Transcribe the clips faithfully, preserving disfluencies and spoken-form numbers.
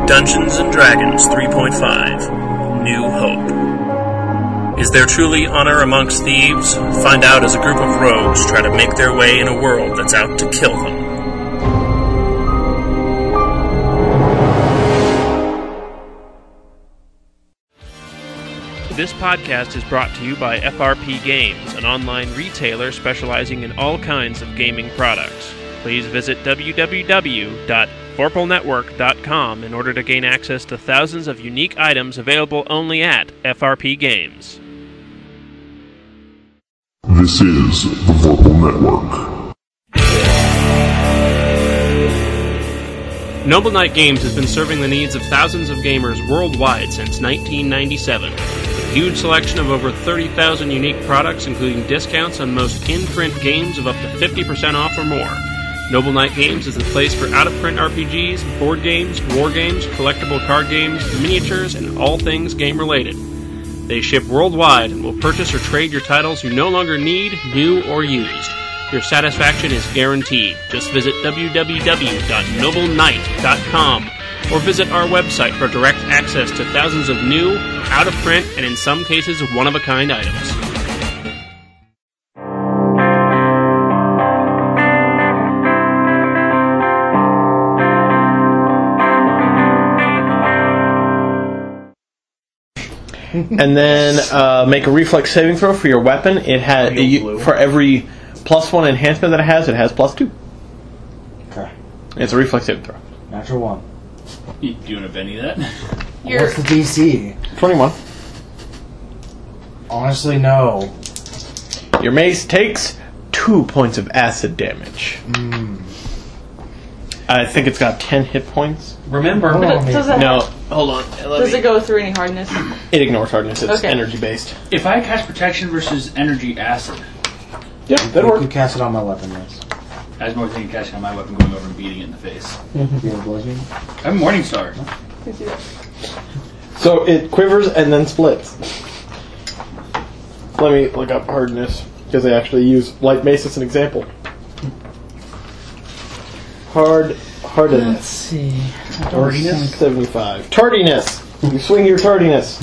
Dungeons and Dragons three point five, New Hope. Is there truly honor amongst thieves? Find out as a group of rogues try to make their way in a world that's out to kill them. This podcast is brought to you by F R P Games, an online retailer specializing in all kinds of gaming products. Please visit w w w dot vorpal network dot com in order to gain access to thousands of unique items available only at F R P Games. This is the Vorpal Network. Noble Knight Games has been serving the needs of thousands of gamers worldwide since nineteen ninety-seven. With a huge selection of over thirty thousand unique products, including discounts on most in-print games of up to fifty percent off or more. Noble Knight Games is the place for out-of-print R P Gs, board games, war games, collectible card games, miniatures, and all things game-related. They ship worldwide and will purchase or trade your titles you no longer need, new, or used. Your satisfaction is guaranteed. Just visit w w w dot noble knight dot com or visit our website for direct access to thousands of new, out-of-print, and in some cases one-of-a-kind items. And then uh, make a reflex saving throw for your weapon. It has you, for every plus one enhancement that it has, it has plus two. Okay. It's a reflex saving throw. Natural one. You doing a Benny that? You're What's the D C? Twenty-one. Honestly, no. Your mace takes two points of acid damage. Mm. I think it's got ten hit points. Remember, Oh, But it, does it, No, hold on. Let does me- it go through any hardness? It ignores hardness. It's Okay. energy based. if I cast protection versus energy acid, Yeah, You that'll could work. cast it on my weapon, yes. I was more thinking casting on my weapon, going over and beating it in the face. You have bludgeoning? I'm Morningstar. So it quivers and then splits. Let me look up hardness because they actually use light mace as an example. Hard hardness. Let's see. Tardiness seventy-five. Tardiness. You swing your tardiness.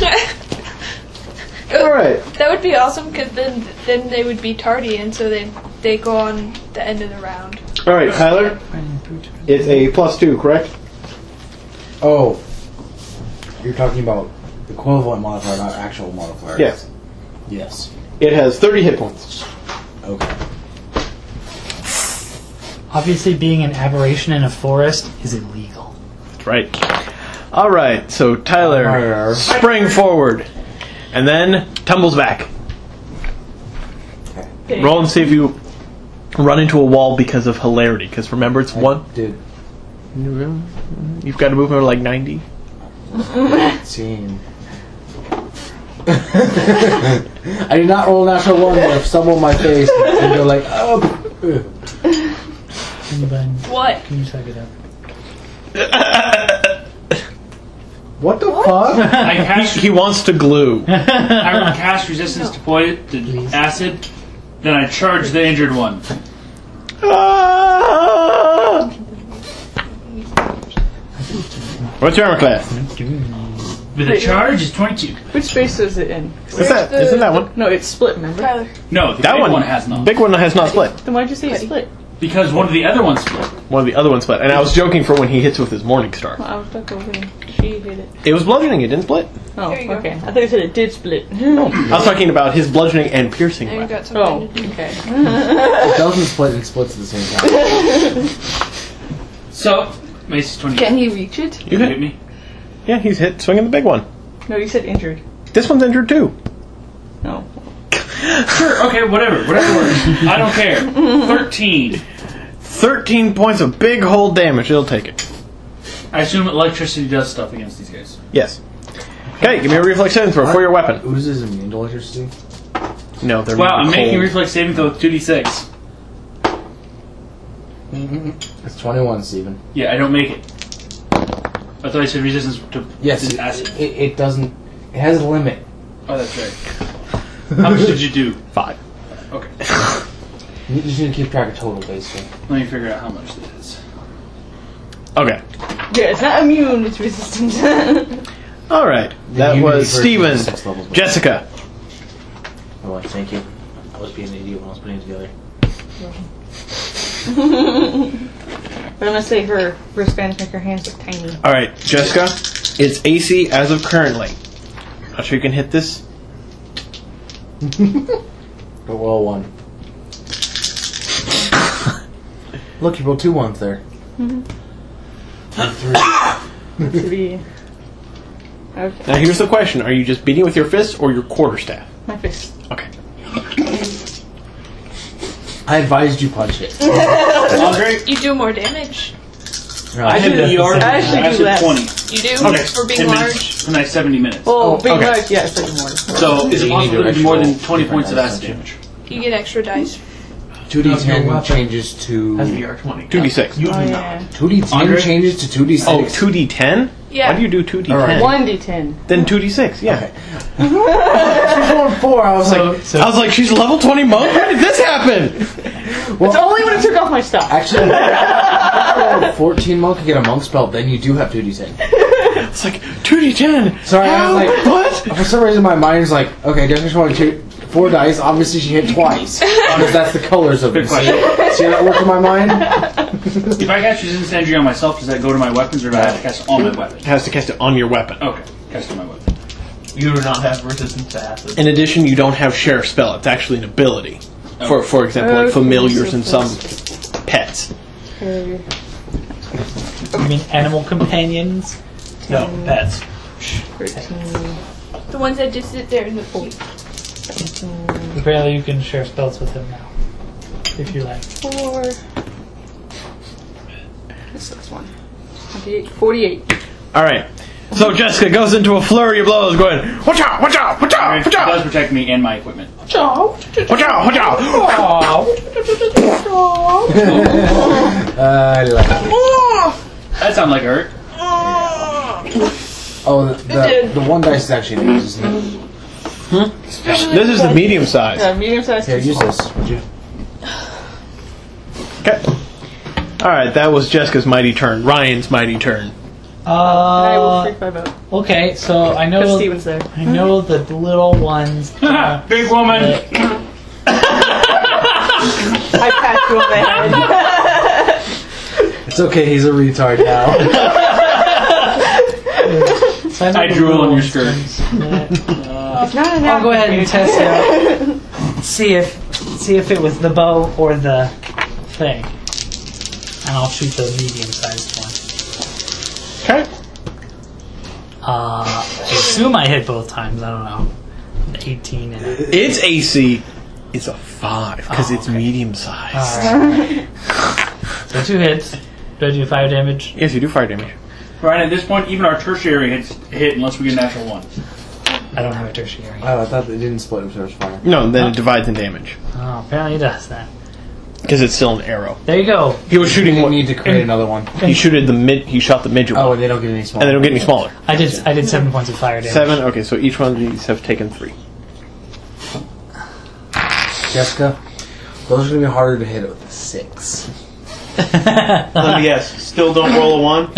All right. That would be awesome because then then they would be tardy and so they they go on the end of the round. All right, Tyler. It's a plus two, correct? Oh. You're talking about equivalent modifier, not actual modifier. Yes. Yes. It has thirty hit points. Okay. Obviously, being an aberration in a forest is illegal. That's right. All right. So Tyler Arr. sprang forward and then tumbles back. Okay. Roll and see if you run into a wall because of hilarity. Because remember, it's one. Did You've got to move over like ninety. Scene. I did not roll a natural one where if someone on my face and go like, oh. ugh. Anybody, What? can you check it out? What the fuck? I cast, He wants to glue. I cast resistance to poison, to acid, then I charge the injured one. Ah! What's your armor class? With a charge is twenty-two. Which space is it in? What's that? Isn't that one? No, it's split, remember? Tyler. No, the That big one, one has not. Big one has not split. Then why'd you say it split? Because one of the other ones split. One of the other ones split. And I was joking for when he hits with his morning star. Well, I was talking when she hit it. It was bludgeoning. It didn't split. Oh, There you go. okay. I thought you said it did split. I was talking about his bludgeoning and piercing Now you weapon. got something to do. Okay. It doesn't split and splits at the same time. So, Mace is twenty-two. Can he reach it? You hit me? Yeah, he's hit swinging the big one. No, you said injured. This one's injured too. No. Sure, okay, whatever. Whatever works. I don't care. Thirteen. thirteen points of big hole damage. It'll take it. I assume electricity does stuff against these guys. Yes. Okay, give me a reflex saving throw for your weapon. Oozes immune to electricity? No, they're Wow, not I'm cold. making reflex saving throw with two d six. It's twenty-one, Steven. Yeah, I don't make it. I thought I said resistance to Yes, to it, acid. it, it doesn't. It has a limit. Oh, that's right. How much did you do? Five. Okay. You just need to keep track of total, basically. Let me figure out how much this is. Okay. Yeah, it's not immune, it's resistant. All right, that immunity was version Steven. is six levels. Jessica. Oh, well, thank you. I was being an idiot when I was putting it together. But I'm gonna say her wristbands make her hands look tiny. All right, Jessica. It's A C as of currently. Not sure you can hit this. But well, one. Look, you rolled two ones there. Mm-hmm. Three. Three. Okay. Now here's the question: are you just beating with your fists or your quarterstaff? My fist. Okay. I advised you punch it. Andre? You do more damage. No, I did that's E R. the I actually I do said less. twenty. You do Okay. for being ten large. minutes for nice seventy minutes. Oh, big okay. large, yeah, it's like more. So is it You need possible to to do more than actually twenty different points of dice, acid don't you? damage? You get extra dice. two D Of your ten weapon. changes to... Has V R twenty. two D six. You do Oh, not. yeah. two D ten Andre? changes to two D six. Oh, two D ten? Yeah. Why do you do two D ten? All right. one D ten. Then two D six, yeah. Okay. She's rolling four. I was So, like... so I was like, she's level twenty monk? When did this happen? It's only when I took off my stuff. Actually, if you fourteen monk and get a monk spell, then you do have two D ten. It's like, two D ten? Sorry, I How? was like... What? For some reason, my mind is like, okay, Jessica's rolling two, four dice. Obviously, she hit twice. Because that's the colors of it. Good question. See, see how that worked in my mind? If I cast resistance energy on myself, does that go to my weapons, or do I have to cast it on my weapon? It has to cast it on your weapon. Okay, cast it on my weapon. You do not have resistance to acid. In addition, you don't have share spell. It's actually an ability. For for example, like Okay, familiars so and some pets. Okay. you mean animal companions? No, pets. thirteen. The ones that just sit there in the pool. Apparently, you can share spells with him now, if you like. Four. This last one. twenty-eight. forty-eight. All right. So Jessica goes into a flurry of blows, going, "Watch out! Watch out! Watch out! It Watch does out! protect me and my equipment. Watch out! Watch out!" Uh, I like it. That sounds like it hurt. Oh, the, the, the one dice is actually an ace, isn't it? This is the medium size. Yeah, medium size. Here, use this, would you? Okay. All right, that was Jessica's mighty turn. Ryan's mighty turn. I will Uh, freak five out. okay, so I Because know Steven's there. I know the little ones. Uh, Big woman. I pat you on the head. It's okay, he's a retard now. so I, know I the drew little on your ones. skirt. It's not an I'll go ahead and applicator. test it out. See if see if it was the bow or the thing, and I'll shoot the medium-sized one. Okay. Uh, I assume I hit both times. I don't know. eighteen and Its A C is a five because Oh, it's okay. medium size. Alright. So two hits. Do I do five damage? Yes, you do fire damage. Right, at this point, even our tertiary hits hit unless we get a natural one. I don't have a tertiary. Oh, I thought they didn't split if there was fire. No, then it divides in damage Oh, apparently it does that. because it's still an arrow. There you go. He was shooting You one. need to create another one. He shooted the mid. He shot the midget Oh, one, and they don't get any smaller. and they don't get any smaller. I did. I did seven points of fire damage. Seven. Okay, so each one of these have taken three. Jessica, those are going to be harder to hit with a six. Let me guess. Still don't roll a one.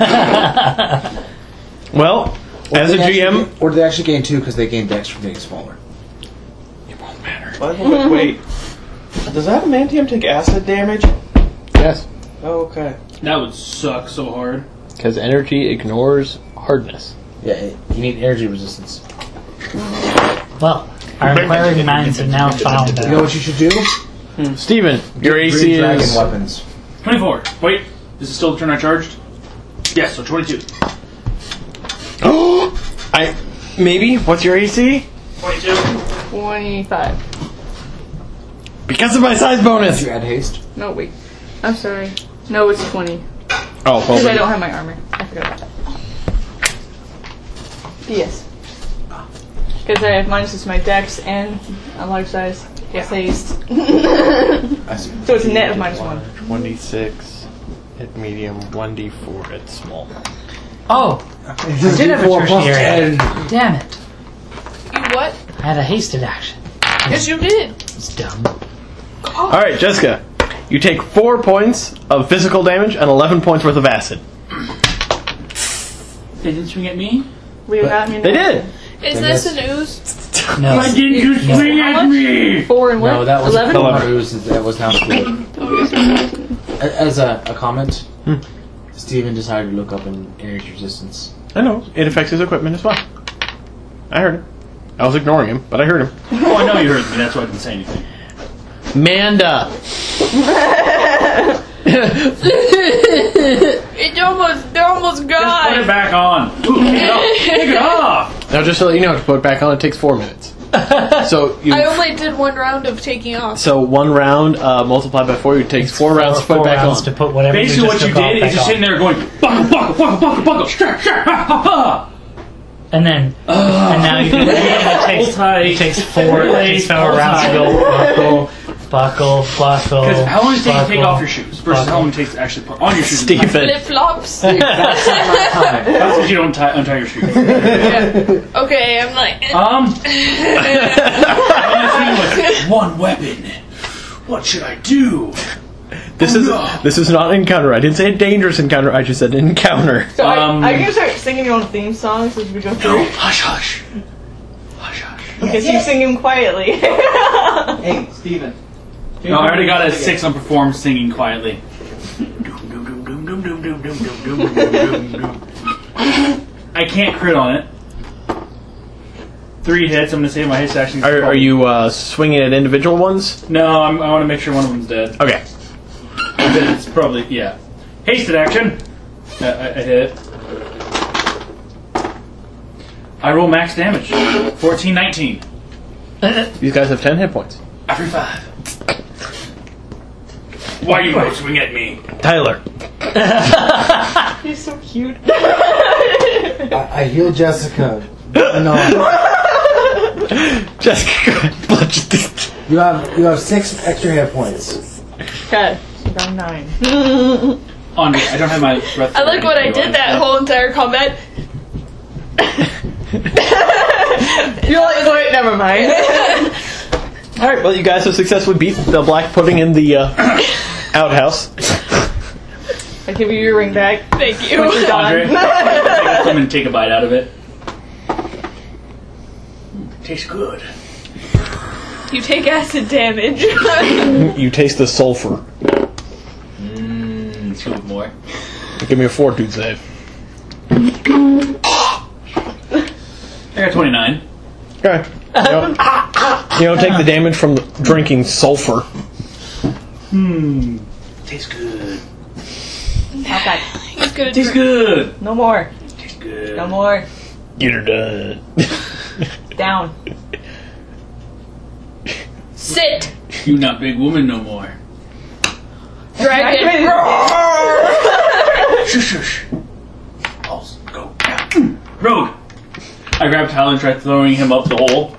Well, Or as do a they G M, actually- or do they actually gain two because they gain dex from getting smaller? it won't matter. Wait, does adamantium take acid damage? Yes, Oh, okay. That would suck so hard. because energy ignores hardness. Yeah, it, you need energy resistance. Well, our inquiring minds have now found You know out. what you should do? Steven, your A C Green dragon is weapons. twenty-four. Wait, is it still the turn I charged? Yes, so twenty-two. I maybe. What's your A C? twenty-two. twenty-five. Because of my size Did bonus. you add haste? No, wait. I'm sorry. No, it's twenty. Oh, Because I well, don't have my armor. I forgot about that. Yes. Because I have minuses to my dex and a large size. Yes, haste. I see. So it's a net of minus one. twenty-six at medium, one d four at small. Oh, I did have a four plus tertiary. ten. Damn it! You what? I had a hasted action. Yes, you did. It's dumb. All right, Jessica, you take four points of physical damage and eleven points worth of acid. They didn't swing at me? We got me. They did. Is this an ooze? No. Why didn't you swing at me? Four and what? No, that was eleven. a not ooze. That was not cool. As a, a comment, Hmm. Steven decided to look up an energy resistance. I know. It affects his equipment as well. I heard him. I was ignoring him, but I heard him. Oh, I know you heard me. That's why I didn't say anything. Manda. It almost, they almost Just put it got. back on. Ooh, take it off. Take it off. Now, just to let you know, to put it back on, it takes four minutes. So you. I only did one round of taking off. So one round uh, multiplied by four, it takes four rounds to put Four it back rounds on. to put whatever. Basically, we what just you took off did back is you're on. sitting there going, buckle, buckle, buckle, buckle, buckle, strap, strap, ha, ha, ha. And then, and now you can, it takes Hold tight. it takes four, it takes four Hold rounds to tight. go buckle, buckle, buckle. Because how long does it take to take buckle, off your shoes versus how long it takes to actually put on your shoes? and tie them? Stephen. Flip flops. That's not my time. That's because you don't tie, untie your shoes. Okay, I'm like. Um, with one weapon. What should I do? This is this is not an encounter. I didn't say a dangerous encounter. I just said an encounter. So Um, I, I can start singing your own theme songs as we go through. Hush, hush, hush, hush. Because you sing them quietly. Hey, Steven. No, I already got a six on perform singing quietly. I can't crit on it. Three hits. I'm gonna save my haste action. Are, are you uh, swinging at individual ones? No, I'm, I want to make sure one of them's dead. Okay. It's probably yeah. Hasted action. Uh, I, I hit. I roll max damage. fourteen, nineteen. These guys have ten hit points. Every five. Why you guys swing at me? Tyler. He's so cute. I, I healed Jessica. No, Jessica. you have you have six extra hit points. Okay. So round nine. Andre, I don't have my breath. I like what I did that whole entire combat. You're like, wait, never mind. Alright, well, you guys have successfully beat the black pudding in the uh, outhouse. I give you your ring back. Thank you. When you're Andre, done. take a, and take a bite out of it. Tastes good. You take acid damage. You taste the sulfur. Mmm, two more. Give me a fortitude save. I got twenty-nine. Okay. You don't, you don't take the damage from the drinking sulfur. Hmm. Tastes good. Not bad. He's gonna Tastes drink. good. No more. Tastes good. No more. Get her done. Down. Sit. You not big woman no more. Dragon. Shush, shush. Balls, go. Rogue. I grabbed Tyler and tried throwing him up the hole.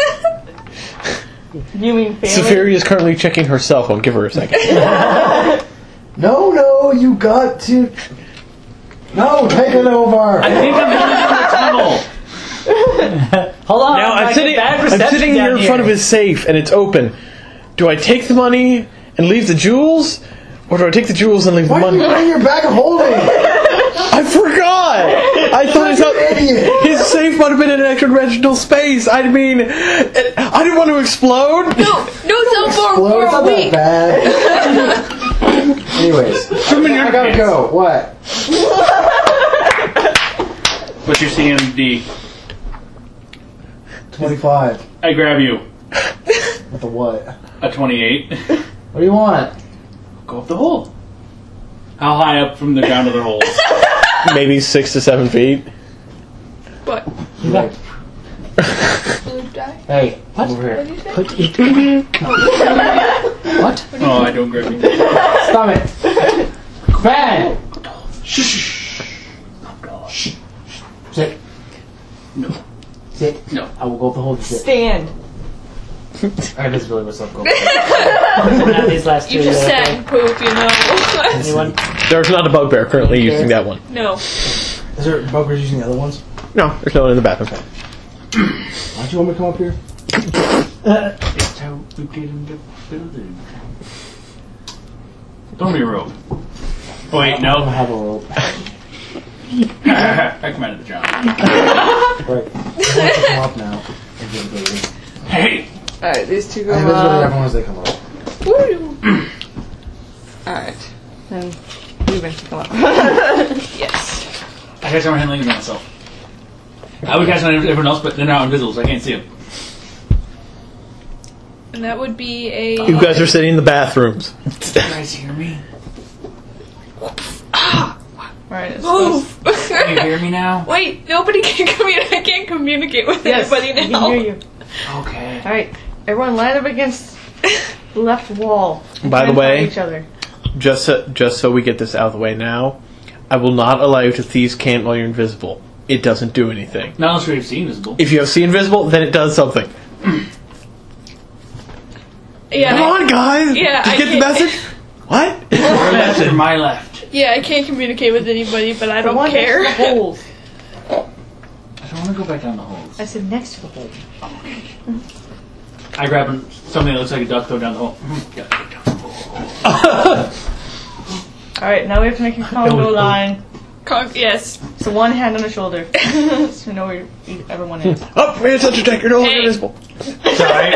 You mean family? Saphiri is currently checking her cell phone. Give her a second. No, no, you got to. No, take it over. I think I'm heading down the tunnel. Hold on. Now I I'm get sitting. bad I'm reception sitting down here in front of his safe, and it's open. Do I take the money and leave the jewels, or do I take the jewels and leave Why the are you money? in your bag of holding? I forgot. I thought his, idiot. his safe might have been in an extra-dimensional space. I mean, I didn't want to explode. No, no cell phone Well, for it's a not that week. bad. Anyways, I, I gotta go. What? What's your C M D? Twenty-five. I grab you. With the what? A twenty-eight. What do you want? Go up the hole. How high up from the ground are the holes? Maybe six to seven feet. What? Like, Blue die? hey, What? over What here. did you say? Put it. What? Oh, I don't grab you. Stop it. Ben. Shh. Sit. No. Sit. No. I will go up the hole to sit. Stand. I just really myself go. Now these last two. You just uh, sat and poop, you know. Anyone? There's not a bugbear currently using that one. No. Is there buggers using the other ones? No, there's no one in the bathroom. Why'd you want me to come up here? It's how we get in the building. Throw me a rope. Wait, I don't no. have a rope. I commanded the job. Right. Everyone should come up now. Invisibility. Hey! Alright, these two go Invisibility up. everyone as they come up. Woo! Alright. Then you eventually come up. Yes. I guess I'm handling it myself. I would cast on everyone else, but they're now invisible, so I can't see them. And that would be a. You guys are sitting in the bathrooms. You guys hear me? Alright, it's Move! Can you hear me now? Wait, nobody can communicate. I can't communicate with Yes, anybody I now. can hear you. Okay. Alright, everyone line up against the left wall. By the And way- find each other. Just so, just so we get this out of the way now, I will not allow you to thieves' cant while you're invisible. It doesn't do anything. Not unless we see invisible. If you have see invisible, then it does something. Yeah, Come I- on, guys! Yeah, Did I you get the can't- message? What? Your left or my left? Yeah, I can't communicate with anybody, but I The don't one care. next to the holes. I don't want to go back down the holes. I said next to the hole. I grab something that looks like a duck, throw down the hole. Gotta go down the hole. Alright, now we have to make a combo line. Con- yes. So one hand on the shoulder. So we know where everyone is. Oh, man, such a tank, you're no longer Hey. invisible. Sorry.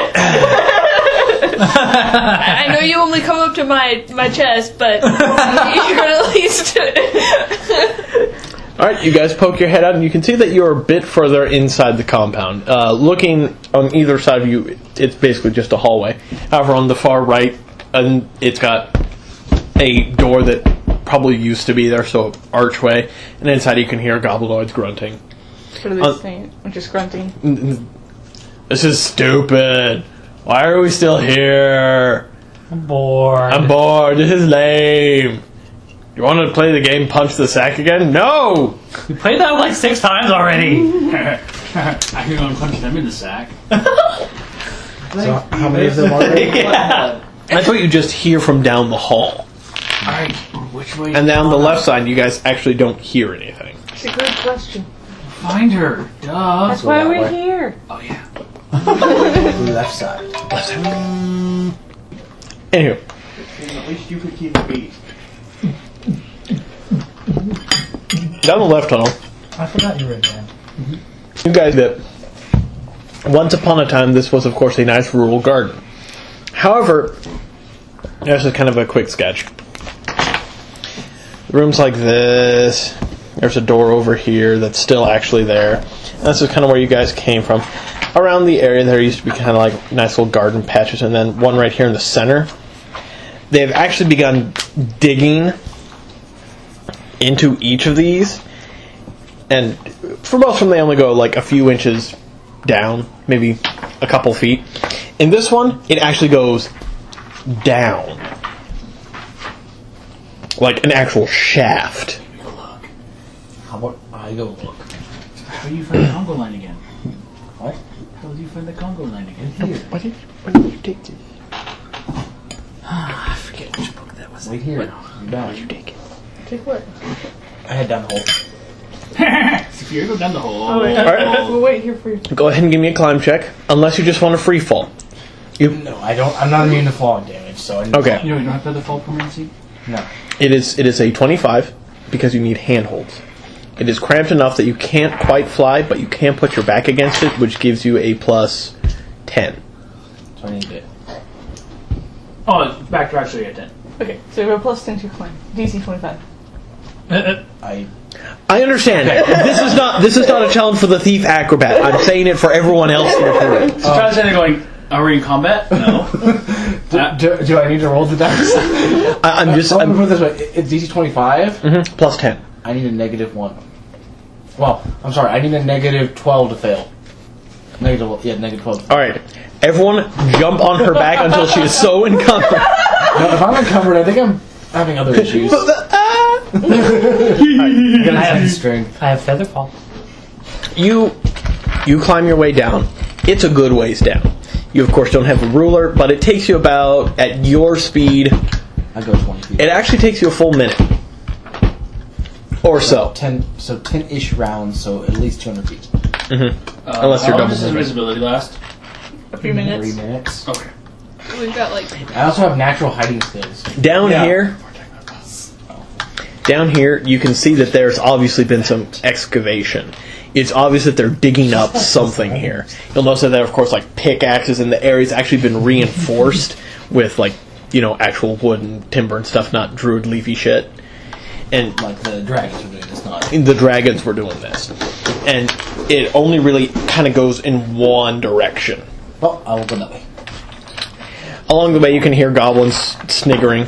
I know you only come up to my, my chest, but you're at least. Alright, you guys poke your head out, and you can see that you're a bit further inside the compound. Uh, looking on either side of you, it's basically just a hallway. However, on the far right, and it's got a door that probably used to be there, so archway, and inside you can hear goblinoids grunting. What are they Uh, saying? I'm just grunting. This is stupid. Why are we still here? I'm bored. I'm bored. This is lame. You want to play the game Punch the Sack again? No! We played that like six times already. I can go and punch them in the sack. So, how many of them are there? Yeah. That's what you just hear from down the hall. Alright, which way? And down the left side, you guys actually don't hear anything. It's a good question. Find her. Duh. That's why that we're way. here. Oh, yeah. The left side. Anywho, At least you could keep the beat. down the left tunnel, I forgot you were in there. you guys that once upon a time this was of course a nice rural garden. However, this is kind of a quick sketch. Rooms like this, there's a door over here that's still actually there. And this is kind of where you guys came from. Around the area there used to be kind of like nice little garden patches, and then one right here in the center. They've actually begun digging into each of these, and for most of them they only go like a few inches down, maybe a couple feet. In this one, it actually goes down, like an actual shaft. How about I go look? How do you find the Congo line again? What? How do you find the Congo line again? Here. Why did, why did you take this? I forget which book that was. Wait here. You're down. You take it. Take what? I head down the hole. If you go down the hole. Oh, wait. Alright. We'll wait here for you. Go ahead and give me a climb check, unless you just want a free fall. You, No, I don't. I'm not immune to falling damage, so I need Okay. You know, you don't have to have the fall permanency? No. it is it is a twenty-five because you need handholds. It is cramped enough that you can't quite fly, but you can put your back against it, which gives you a plus ten. So I need it. Oh, back to actually at ten. Okay, so you have a plus ten to climb. D C twenty-five. I. I understand. This is not this is not a challenge for the thief acrobat. I'm saying it for everyone else in the group. So try to say they're going, are we in combat? No. Do, do, do I need to roll the dice? I, I'm just So let me I'm, put it this way. It's D C twenty-five. mhm, plus ten. I need a negative one. Well, I'm sorry. I need a negative twelve to fail. Negative, yeah, negative twelve. All right, everyone, jump on her back until she is so encumbered. No, if I'm encumbered, I think I'm having other issues. I'm gonna I have have- strength. I have feather fall. You you climb your way down. It's a good ways down. You of course don't have a ruler, but it takes you about at your speed. I go twenty feet. It actually takes you a full minute or so. Ten, so ten-ish rounds, so at least two hundred feet. Mm-hmm. Uh, Unless you're how long double does moving. invisibility last? A few minutes. Three minutes. Okay. We've got like. I also have natural hiding skills. Down Yeah. here, Down here, you can see that there's obviously been some excavation. It's obvious that they're digging up something here. You'll notice that there are, of course, like pickaxes, and the area's actually been reinforced with, like, you know, actual wood and timber and stuff, not druid leafy shit. And Like the dragons were doing this, not. the dragons were doing this. And it only really kind of goes in one direction. Well, I will go that way. Along the way, you can hear goblins sniggering.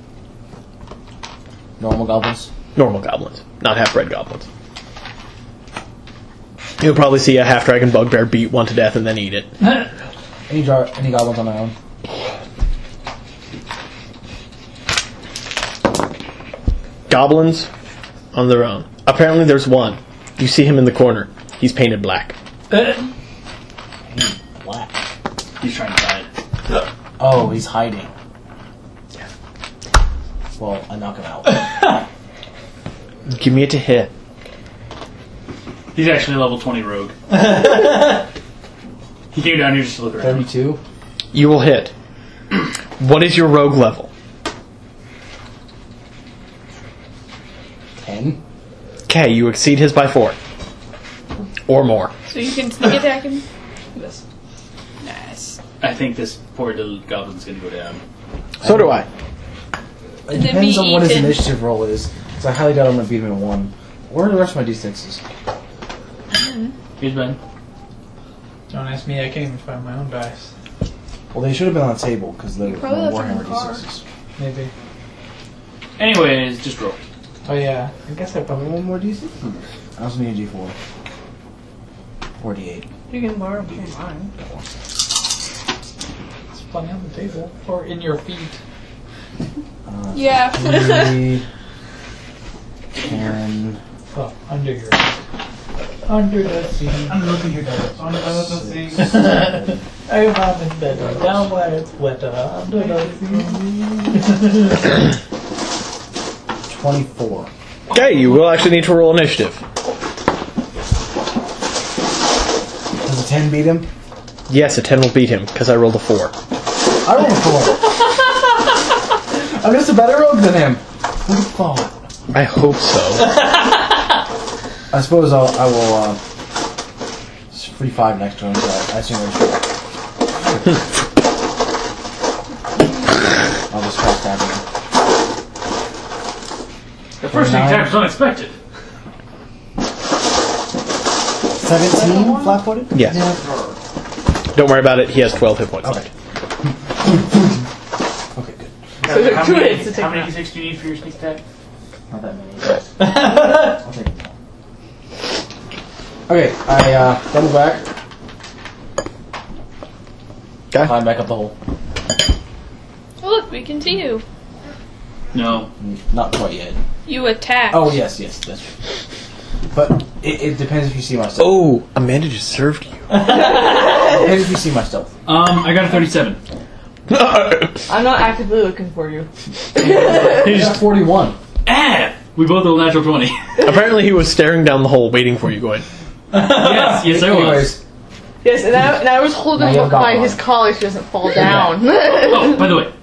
Normal goblins. Normal goblins, not half-bred goblins. You'll probably see a half-dragon bugbear beat one to death and then eat it. Any jar- any goblins on my own? Goblins on their own. Apparently there's one. You see him in the corner. He's painted black. Black. He's trying to hide. Oh, he's hiding. Well, I knock him out. Give me it to hit. He's actually a level twenty rogue. He came down here just to look around. Thirty-two. You will hit. What is your rogue level? Ten. Okay, you exceed his by four. Or more. So you can sneak attack him? Yes. Nice. I think this poor little goblin's gonna go down. So do I. It Then depends be on what his eaten. initiative roll is. So I highly doubt I'm going to beat him in one. Where are the rest of my d sixes? Here's Ben. Don't ask me, I can't even find my own dice. Well, they should have been on the table because they were probably left them in Warhammer the car. d sixes. Maybe. Anyways, just roll. Oh yeah, I guess I probably One more d six? I also need a d four. Or d eight. You can borrow from mine. It's funny on the table. Or in your feet. Uh, Yeah. three, ten, Oh, under your under the sea. I'm looking here, guys. Under the sea. seven, I'm out in bed, down where it's wetter, under the sea. twenty-four. Okay, you will actually need to roll initiative. Does a ten beat him? Yes, a ten will beat him, because I rolled a four. I rolled a four. I'm just a better rogue than him. Who would have thought? I hope so. I suppose I'll, I will, uh... It's free five next to him, so I assume there's... I'll just fast stab him. The first thing attack was unexpected. seventeen flat-footed? Yes. Don't worry about it, he has twelve hit points left. Okay, good. So there are How two many, hits to take how many him d six do you need for your sneak attack? Not that many. I'll take them. Okay, I, uh, double back. Okay. Climb back up the hole. Oh, look, we can see you. No. Mm, Not quite yet. You attacked. Oh, yes, yes, that's right. But it, it depends if you see my stealth. Oh, Amanda just served you. It depends if you see my stealth. Um, I got a thirty-seven. I'm not actively looking for you. He's forty-one. Ah! We both rolled a natural twenty. Apparently he was staring down the hole waiting for you going, yes, yes I was. Anyways, Yes, and I, and I was holding Now him you up got by one. his collar so he doesn't fall down. Oh, by the way,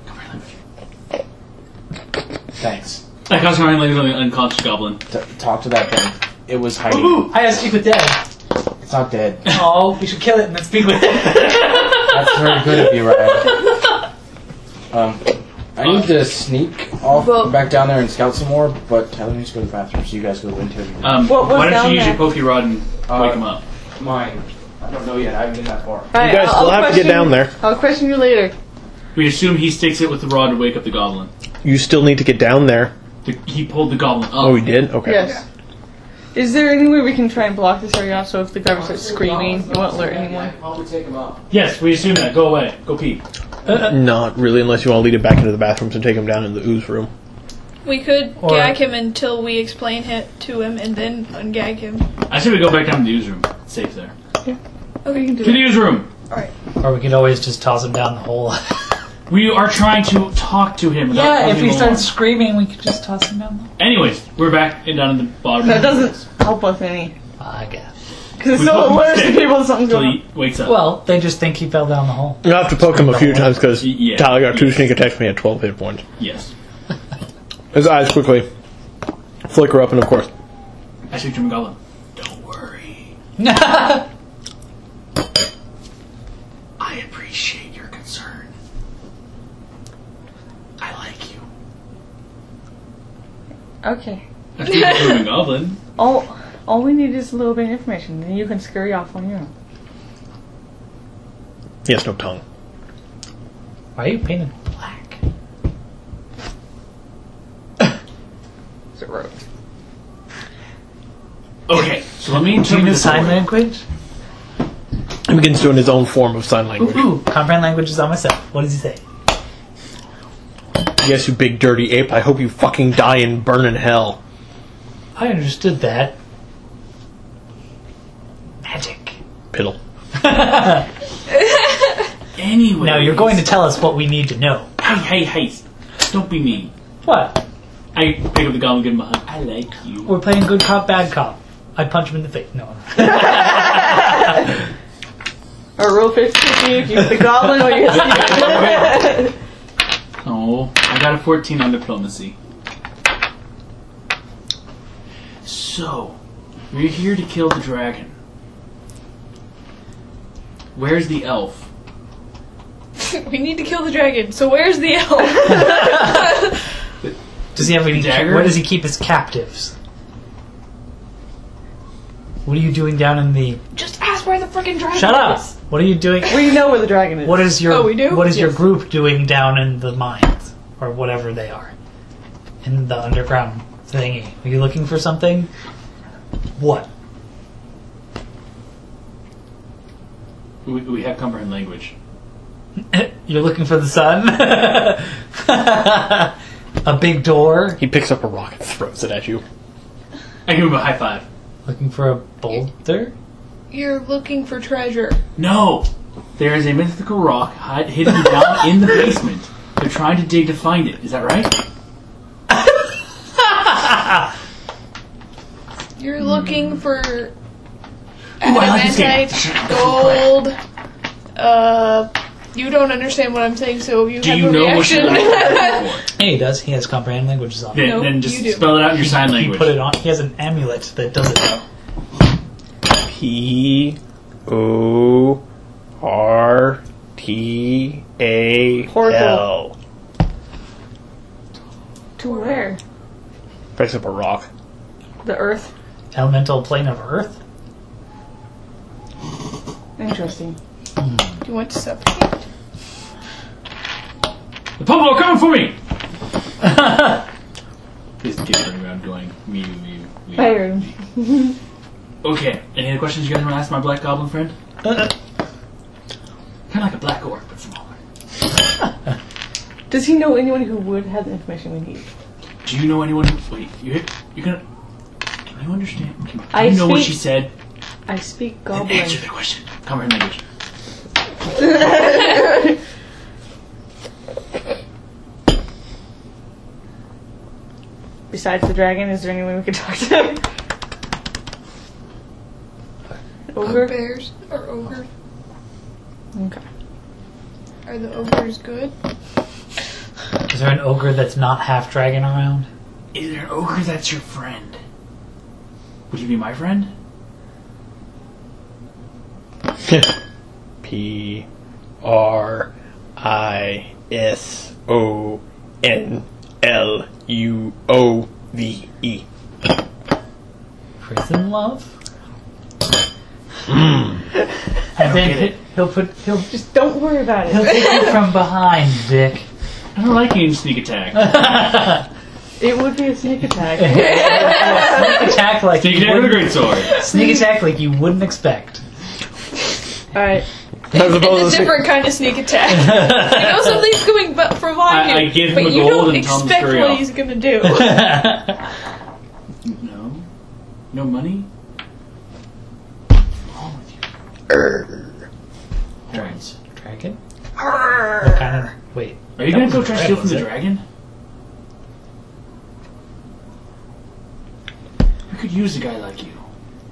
thanks. I cast my hand like an unconscious goblin. T- talk to that thing. It was hiding. Ooh, I gotta speak with Dad. It's not dead. Oh, we should kill it and then speak with it. That's very good of you, Ryan. Um, I need to sneak off Well- back down there and scout some more, but Tyler needs to go to the bathroom, so you guys go into it. Um, What was why don't down you use there? your pokey rod and Uh, wake him up? Mine. I don't know yet. I haven't been that far. you guys still have to get down there. I'll question you later. We assume he sticks it with the rod to wake up the goblin. You still need to get down there. The, he pulled the goblin up. Oh, he did? Okay. Yes. Is there any way we can try and block this area off so if the goblin starts screaming, it won't alert anyone? Probably take him up. Yes, we assume that. Go away. Go pee. Not really, unless you want to lead him back into the bathrooms and take him down in the ooze room. We could Or- gag him until we explain it to him and then ungag him. I say we go back down to the news room. It's safe there. Okay. To the news room. Or we could always just toss him down the hole. We are trying to talk to him. without Yeah, if causing he alarm. starts screaming, we could just toss him down the hole. Anyways, we're back and down in the bottom. That of the doesn't help us any. I guess. Because it's We so poke him alert with to stick people that something's until going on. he wakes up. Well, they just think he fell down the hole. You'll have to poke him a few times because Yeah. Tyler got two Yes. sneak attacks and he had twelve hit points. yes. His eyes quickly flicker up, and of course, I speak to him, Goblin. Don't worry. I appreciate your concern. I like you. Okay. I speak to him, Goblin. All, all we need is a little bit of information, then you can scurry off on your own. he has no tongue. Why are you painted black? It's a road. Okay, so let me Do you interpret know this sign story. language? He begins doing his own form of sign language. Ooh, comprehend language is on myself. What does he say? Yes, you big dirty ape. I hope you fucking die and burn in hell. I understood that. Magic. Piddle. Anyway. Now you're going to tell us what we need to know. Hey, hey, hey. Don't be mean. What? I pick up the Goblin and give him a hug. I like you. We're playing good cop, bad cop. I'd punch him in the face. No. Or roll fifty fifty if you're the goblin or you're the Oh, I got a fourteen on diplomacy. So, we're here to kill the dragon. Where's the elf? We need to kill the dragon, so where's the elf? Does he have any? Dagger? Where does he keep his captives? What are you doing down in the? Just ask where the freaking dragon Shut up! is. What are you doing? We know where the dragon is. What is your? Oh, we do? What is your Yes. group doing down in the mines or whatever they are, in the underground thingy? Are you looking for something? What? We, we have comprehend language. You're looking for the sun? A big door? He picks up a rock and throws it at you. I give him a high five. Looking for a boulder? You're looking for treasure. No! There is a mythical rock hid- hidden down in the basement. They're trying to dig to find it. Is that right? You're looking for I like this game. adamantite, gold. Uh, you don't understand what I'm saying, so you Do have you a know what reaction. you're looking for? Yeah, he does. He has comprehend languages on. Then, No, then just you do. spell it out in your sign He language. put it on. He has an amulet that does it. P O R T A L. To where? Picks up a rock. The earth. Elemental plane of Earth? Interesting. You want to suffocate? The Pablo are coming for me! Please keep running around going, me, me, me. I heard him. Okay, any other questions you guys want to ask my black goblin friend? Uh, Kind of like a black orc, but smaller. Does he know anyone who would have the information we need? Do you know anyone who... Wait, you hit... You're gonna... Can you understand? Can, do I you know what speak- she said? I speak Then goblin. answer the question. Comprehend language. Besides the dragon, is there anyone we could talk to? Ogre? Bears or ogre? Okay. Are the ogres good? Is there an ogre that's not half dragon around? Is there an ogre that's your friend? Would you be my friend? P R I S O N L U O V E. Prison love? And then he- he'll put he'll Just don't worry about he'll it. take you from behind, Dick. I don't like getting sneak attack. It would be a sneak attack. Sneak attack like Sneak you attack with a wouldn't, great sword. sneak attack like you wouldn't expect. Alright. As opposed It's to a different kind of sneak attack. You know something's coming bu- from behind I- I you, give him but a you gold don't and tell him to expect scurry what off. he's gonna do. No? No money? What's wrong with you? Dragons. Dragon? What kind of wait? Are you that gonna was go a try to red, steal from was the it? dragon? We could use a guy like you.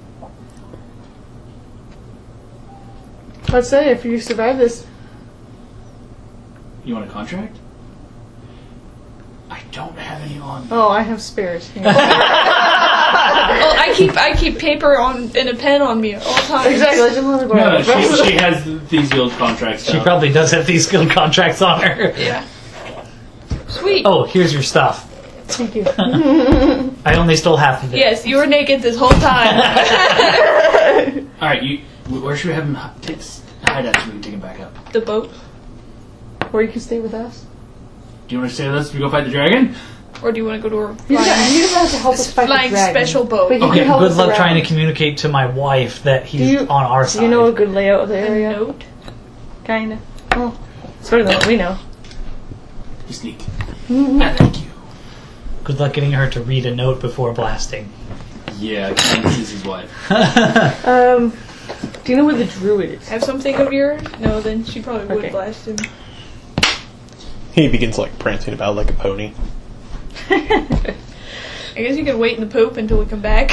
Let's say if you survive this. You want a contract? I don't have money on. Oh, I have spares. Hang on. Well, I keep I keep paper on and a pen on me at all times. Exactly. I just want to go. No, she, she has these guild contracts. She now. probably does have these guild contracts on her. Yeah. Sweet. Oh, here's your stuff. Thank you. I only stole half of it. Yes, you were naked this whole time. All right, you. Where should we have him hi- take, hide at so we can take him back up? The boat, Or you can stay with us. Do you want to stay with us if we go fight the dragon? or do you want to go to a He doesn't, flying, he doesn't have to help us fight the flying dragon. special boat? But he Okay, can help Good us luck around. trying to communicate to my wife that he's Do you- on our side. Do you know a good layout of the A area? note? Kinda. Oh, it's better than what we know. You sneak. Ah, thank you. Good luck getting her to read a note before blasting. Yeah, Candace is his wife. Um, do you know where the druid is? Have something of yours? No, then she probably would Okay. blast him. He begins like prancing about like a pony. I guess you could wait in the poop until we come back.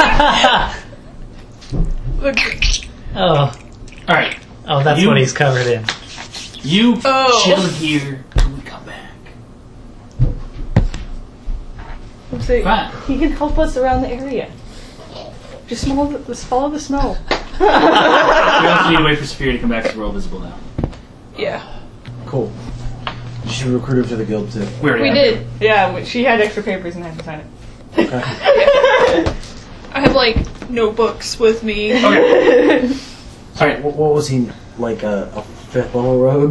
Look. Oh, All right, oh, that's You- what he's covered in. you Oh. chill here till we come back. I'm saying, Fine. he can help us around the area. Just smell the, just follow the smell. We also need to wait for Saphira to come back because we're all visible now. Yeah, Cool. You should recruit her to the guild too. We already we have did. Yeah, but she had extra papers and had to sign it. Okay. I have like notebooks with me. Okay. All right. What, what was he like? A, a fifth level rogue?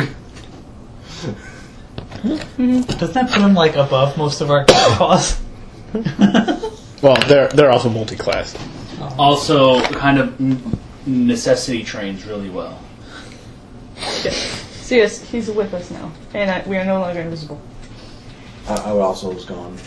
Doesn't that put him like above most of our claws? Well, they're they're also multi-classed. Also, kind of n- necessity trains really well. So yes, he's with us now, and I, we are no longer invisible. I, I also was gone.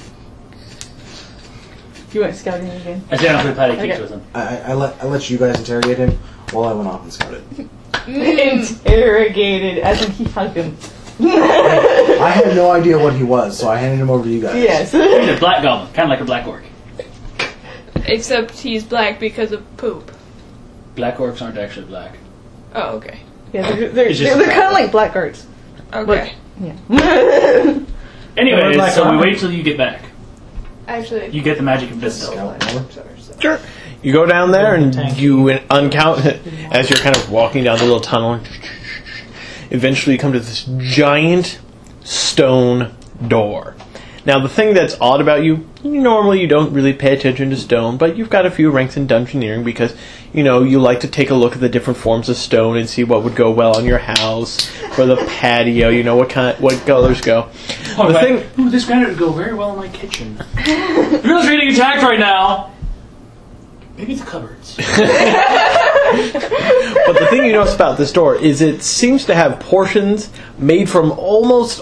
You went scouting again. I did not play patty cakes Okay. with him. I, I, I let I let you guys interrogate him while I went off and scouted. Interrogated, as in he hugged him. I had no idea what he was, so I handed him over to you guys. Yes. He's a black goblin, kind of like a black orc. Except he's black because of poop. Black orcs aren't actually black. Oh, okay. Yeah, they're, they're, It's just they're, they're kind of black. like blackguards. Okay. Yeah. Anyway, black so we armor. wait till you get back. Actually, You get the magic of just visibility. Scout more? sorry, sorry. Sure. You go down there and Tank. you uncount as you're kind of walking down the little tunnel. Eventually, you come to this giant stone door. Now, the thing that's odd about you, normally you don't really pay attention to stone, but you've got a few ranks in dungeoneering because, you know, you like to take a look at the different forms of stone and see what would go well on your house, for the patio, you know, what kind of, what colors go. Oh, The right. thing- Ooh, this granite would go very well in my kitchen. Girls are getting attacked right now. Maybe the cupboards. But the thing you notice about this door is it seems to have portions made from almost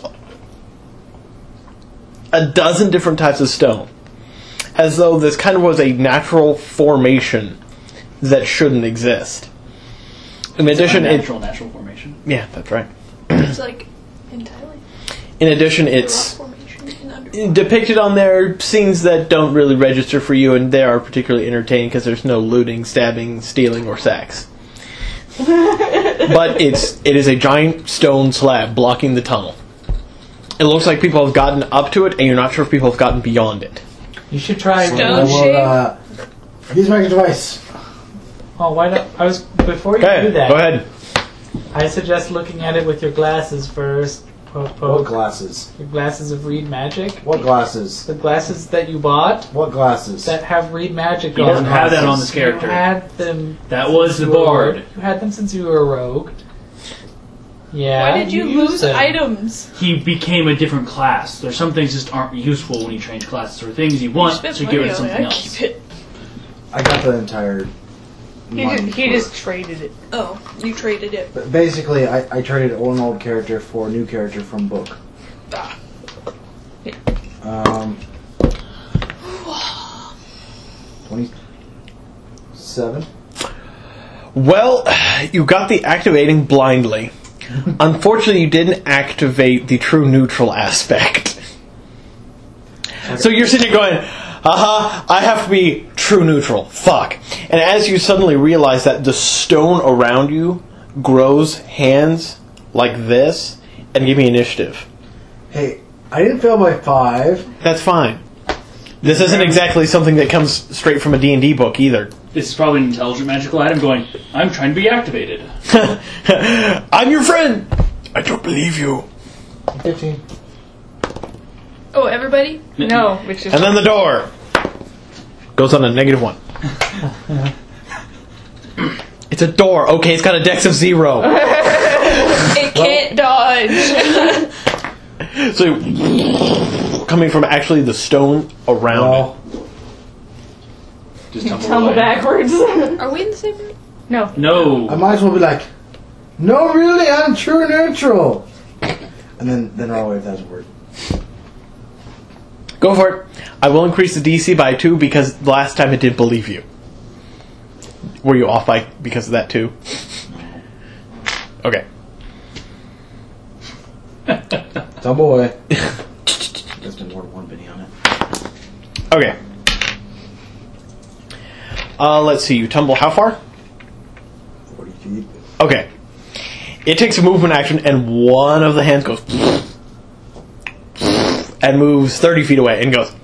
a dozen different types of stone. As though this kind of was a natural formation that shouldn't exist. In addition, it, natural, natural formation. yeah, that's right. It's like entirely In addition, the rock it's formation and under. depicted on there scenes that don't really register for you, and they are particularly entertaining because there's no looting, stabbing, stealing, or sex. But it's it is a giant stone slab blocking the tunnel. It looks like people have gotten up to it, and you're not sure if people have gotten beyond it. You should try. Stone I will, shape. uh, use magic device. Oh, why don't I was before you Okay, do that? go ahead. I suggest looking at it with your glasses first. Poke, What poke. glasses? Your glasses of read magic. What glasses? The glasses that you bought What glasses? that have read magic He on doesn't them. have that on this You character. had them. That was the since you were- bard. You had them since you were a rogue. Yeah. Why did you, used lose them. items? He became a different class. There's some things just aren't useful when you change classes, or things you want, Spent so you get rid money of on it. something I else. keep it. I got the entire. He money just, he for just it. traded it. Oh, you traded it. But basically, I, I traded one old character for a new character from book. Ah. Um. Twenty-seven. Well, you got the activating blindly. Unfortunately, you didn't activate the true neutral aspect. So you're sitting there going, haha, I have to be true neutral. Fuck. And as you suddenly realize that the stone around you grows hands like this, and give me initiative. Hey, I didn't fail by five. That's fine. This isn't exactly something that comes straight from a D and D book either. This is probably an intelligent magical item going, I'm trying to be activated. I'm your friend! I don't believe you. Fifteen. Oh, everybody? No, which is And then the door goes on a negative one. It's a door. Okay, it's got a dex of zero. It can't dodge. So, coming from actually the stone around Well, Just tumble, tumble away. backwards. Are we in the same room? No. No. I might as well be like, no, really, I'm true neutral. And then, then run away if that doesn't work. it. Go for it. I will increase the D C by two because last time it did believe you. Were you off by because of that too? Okay. Tumble away. There's been more than one Benny on it. Okay. Uh, let's see. You tumble how far? Forty feet. Okay. It takes a movement action, and one of the hands goes and moves thirty feet away and goes.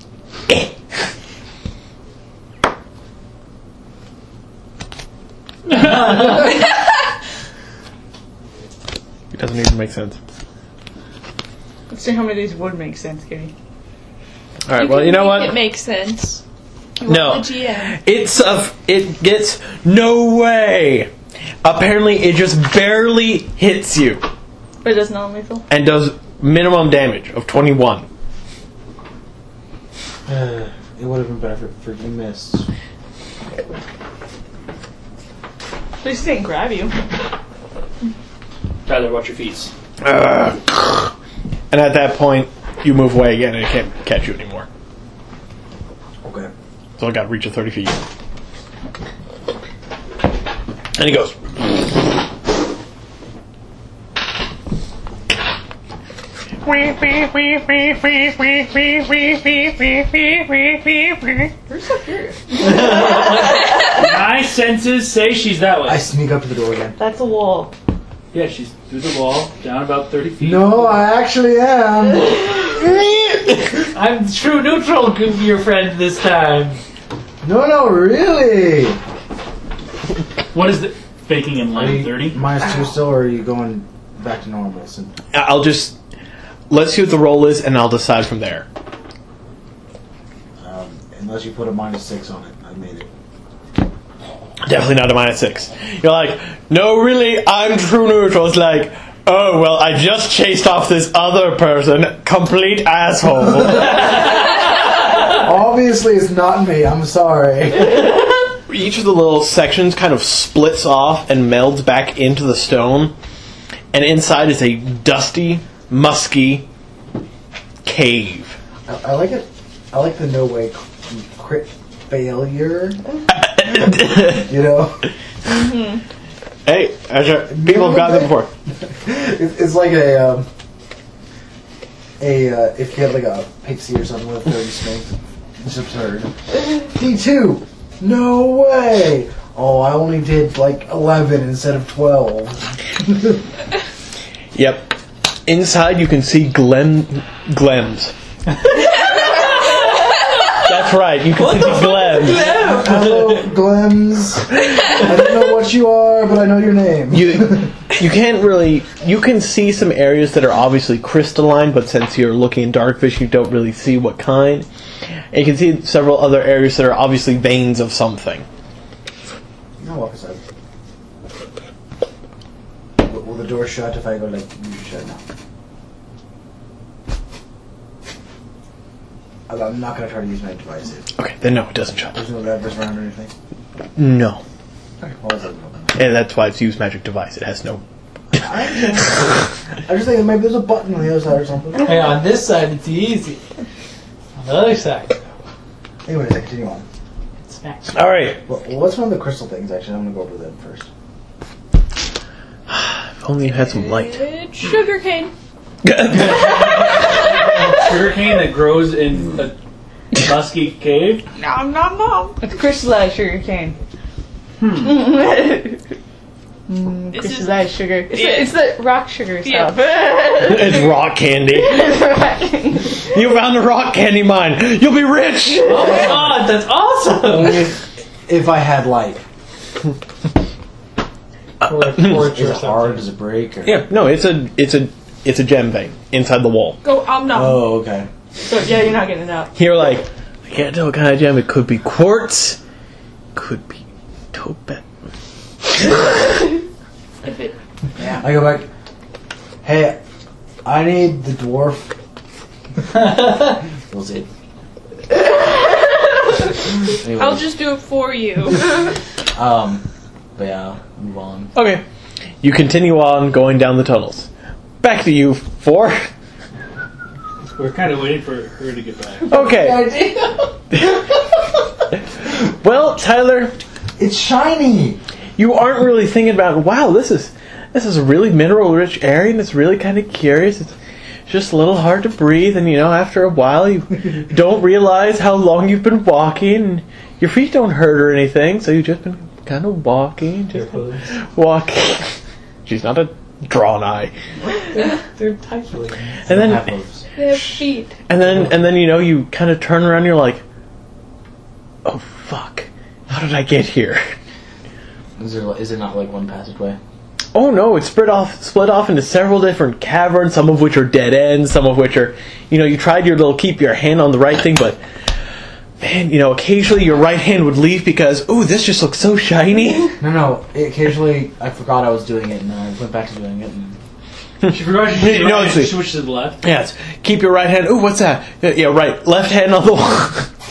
It doesn't even make sense. Let's see how many of these would make sense, Kitty. All right. Well, you know Make what? It makes sense. You No. want the G M. It's a. It gets no way. Apparently, it just barely hits you But it does non-lethal. and does minimum damage of twenty-one. Uh, it would have been better if it freaking missed. At least it didn't grab you. Tyler, watch your feet. Uh, and at that point, you move away again, and it can't catch you anymore. Okay. So I got to reach a thirty feet. And he goes. You're so curious. My senses say she's that way. I sneak up to the door again. That's a wall. Yeah, she's through the wall, down about thirty feet. No, I actually am. I'm true neutral, your friend, this time. No, no, really. What is the faking in Are line you thirty? minus two still, or are you going back to normal? So, I'll just. Let's see what the roll is, and I'll decide from there. um, unless you put a minus six on it, I made it. Definitely not a minus six. You're like, no, really, I'm true neutral. It's like, oh, well, I just chased off this other person. Complete asshole. Obviously, it's not me. I'm sorry. Each of the little sections kind of splits off and melds back into the stone. And inside is a dusty, musky cave. I, I like it. I like the no way crit failure. You know, Hey, actually, people have gotten it before. it's, it's like a um, a uh, if you had like a pixie or something with thirty snakes. It's absurd. D two. No way. Oh, I only did like eleven instead of twelve. Yep. Inside you can see Glen Glems. That's right, you can see Glems. Hello, Glems. I don't know what you are, but I know your name. You you can't really you can see some areas that are obviously crystalline, but since you're looking in Darkfish, you don't really see what kind. And you can see several other areas that are obviously veins of something. I'll walk aside. Will, will the door shut if I go like you shut now? I'm- I'm not gonna try to use my device. Okay, then no, it doesn't shut. There's no levers around or anything. No. Okay, well, that's open. And that's why it's used magic device. It has no. I I'm just thinking maybe there's a button on the other side or something. Hey, on this side it's easy. On the other side, Anyways, I continue on. it's next. All right. Well, what's one of the crystal things? Actually, I'm gonna go over them first. If only you had some light. It's sugarcane. Sugarcane that grows in a musky cave? Nom nom nom. It's crystallized sugar cane. Hmm. Mm, This Chris's is- ice sugar. It's, Yeah. the, it's the rock sugar Yeah. stuff. It's rock candy. You found the rock candy mine. You'll be rich. Oh my god, that's awesome! If, if I had light. Or a torch Is or it hard? Does something. it break? Or? Yeah, no, it's a it's a it's a gem thing inside the wall. Go, I'm not. Oh, okay. So yeah, you're not getting it out. You're like, I can't tell what kind of gem. It could be quartz, could be topaz. If it, I go back. Hey, I need the dwarf. We'll see. Anyways, I'll just do it for you. um, but yeah, move on. Okay, you continue on going down the tunnels. Back to you, four. We're kind of waiting for her to get back. Okay. Well, Tyler, It's shiny. you aren't really thinking about. Wow, this is this is a really mineral-rich area, and it's really kind of curious. It's just a little hard to breathe, and you know, after a while, you don't realize how long you've been walking. And your feet don't hurt or anything, so you've just been kind of walking, just walking. She's not a drawn eye. They're tiefling. And then, Half hooves. They have feet. and then, and then, you know, you kind of turn around. And you're like, "Oh fuck! How did I get here?" Is there? Is it not like one passageway? Oh no, it's split off, split off into several different caverns. Some of which are dead ends. Some of which are, you know, you tried your little keep your hand on the right thing, but man, you know, occasionally your right hand would leave because, ooh, this just looks so shiny. No, no. Occasionally, I forgot I was doing it, and then I went back to doing it. And She forgot she did You it know, right, it's the- she switched to the left. Yes, keep your right hand. Ooh, what's that? Yeah, yeah, right. Left hand on the wall.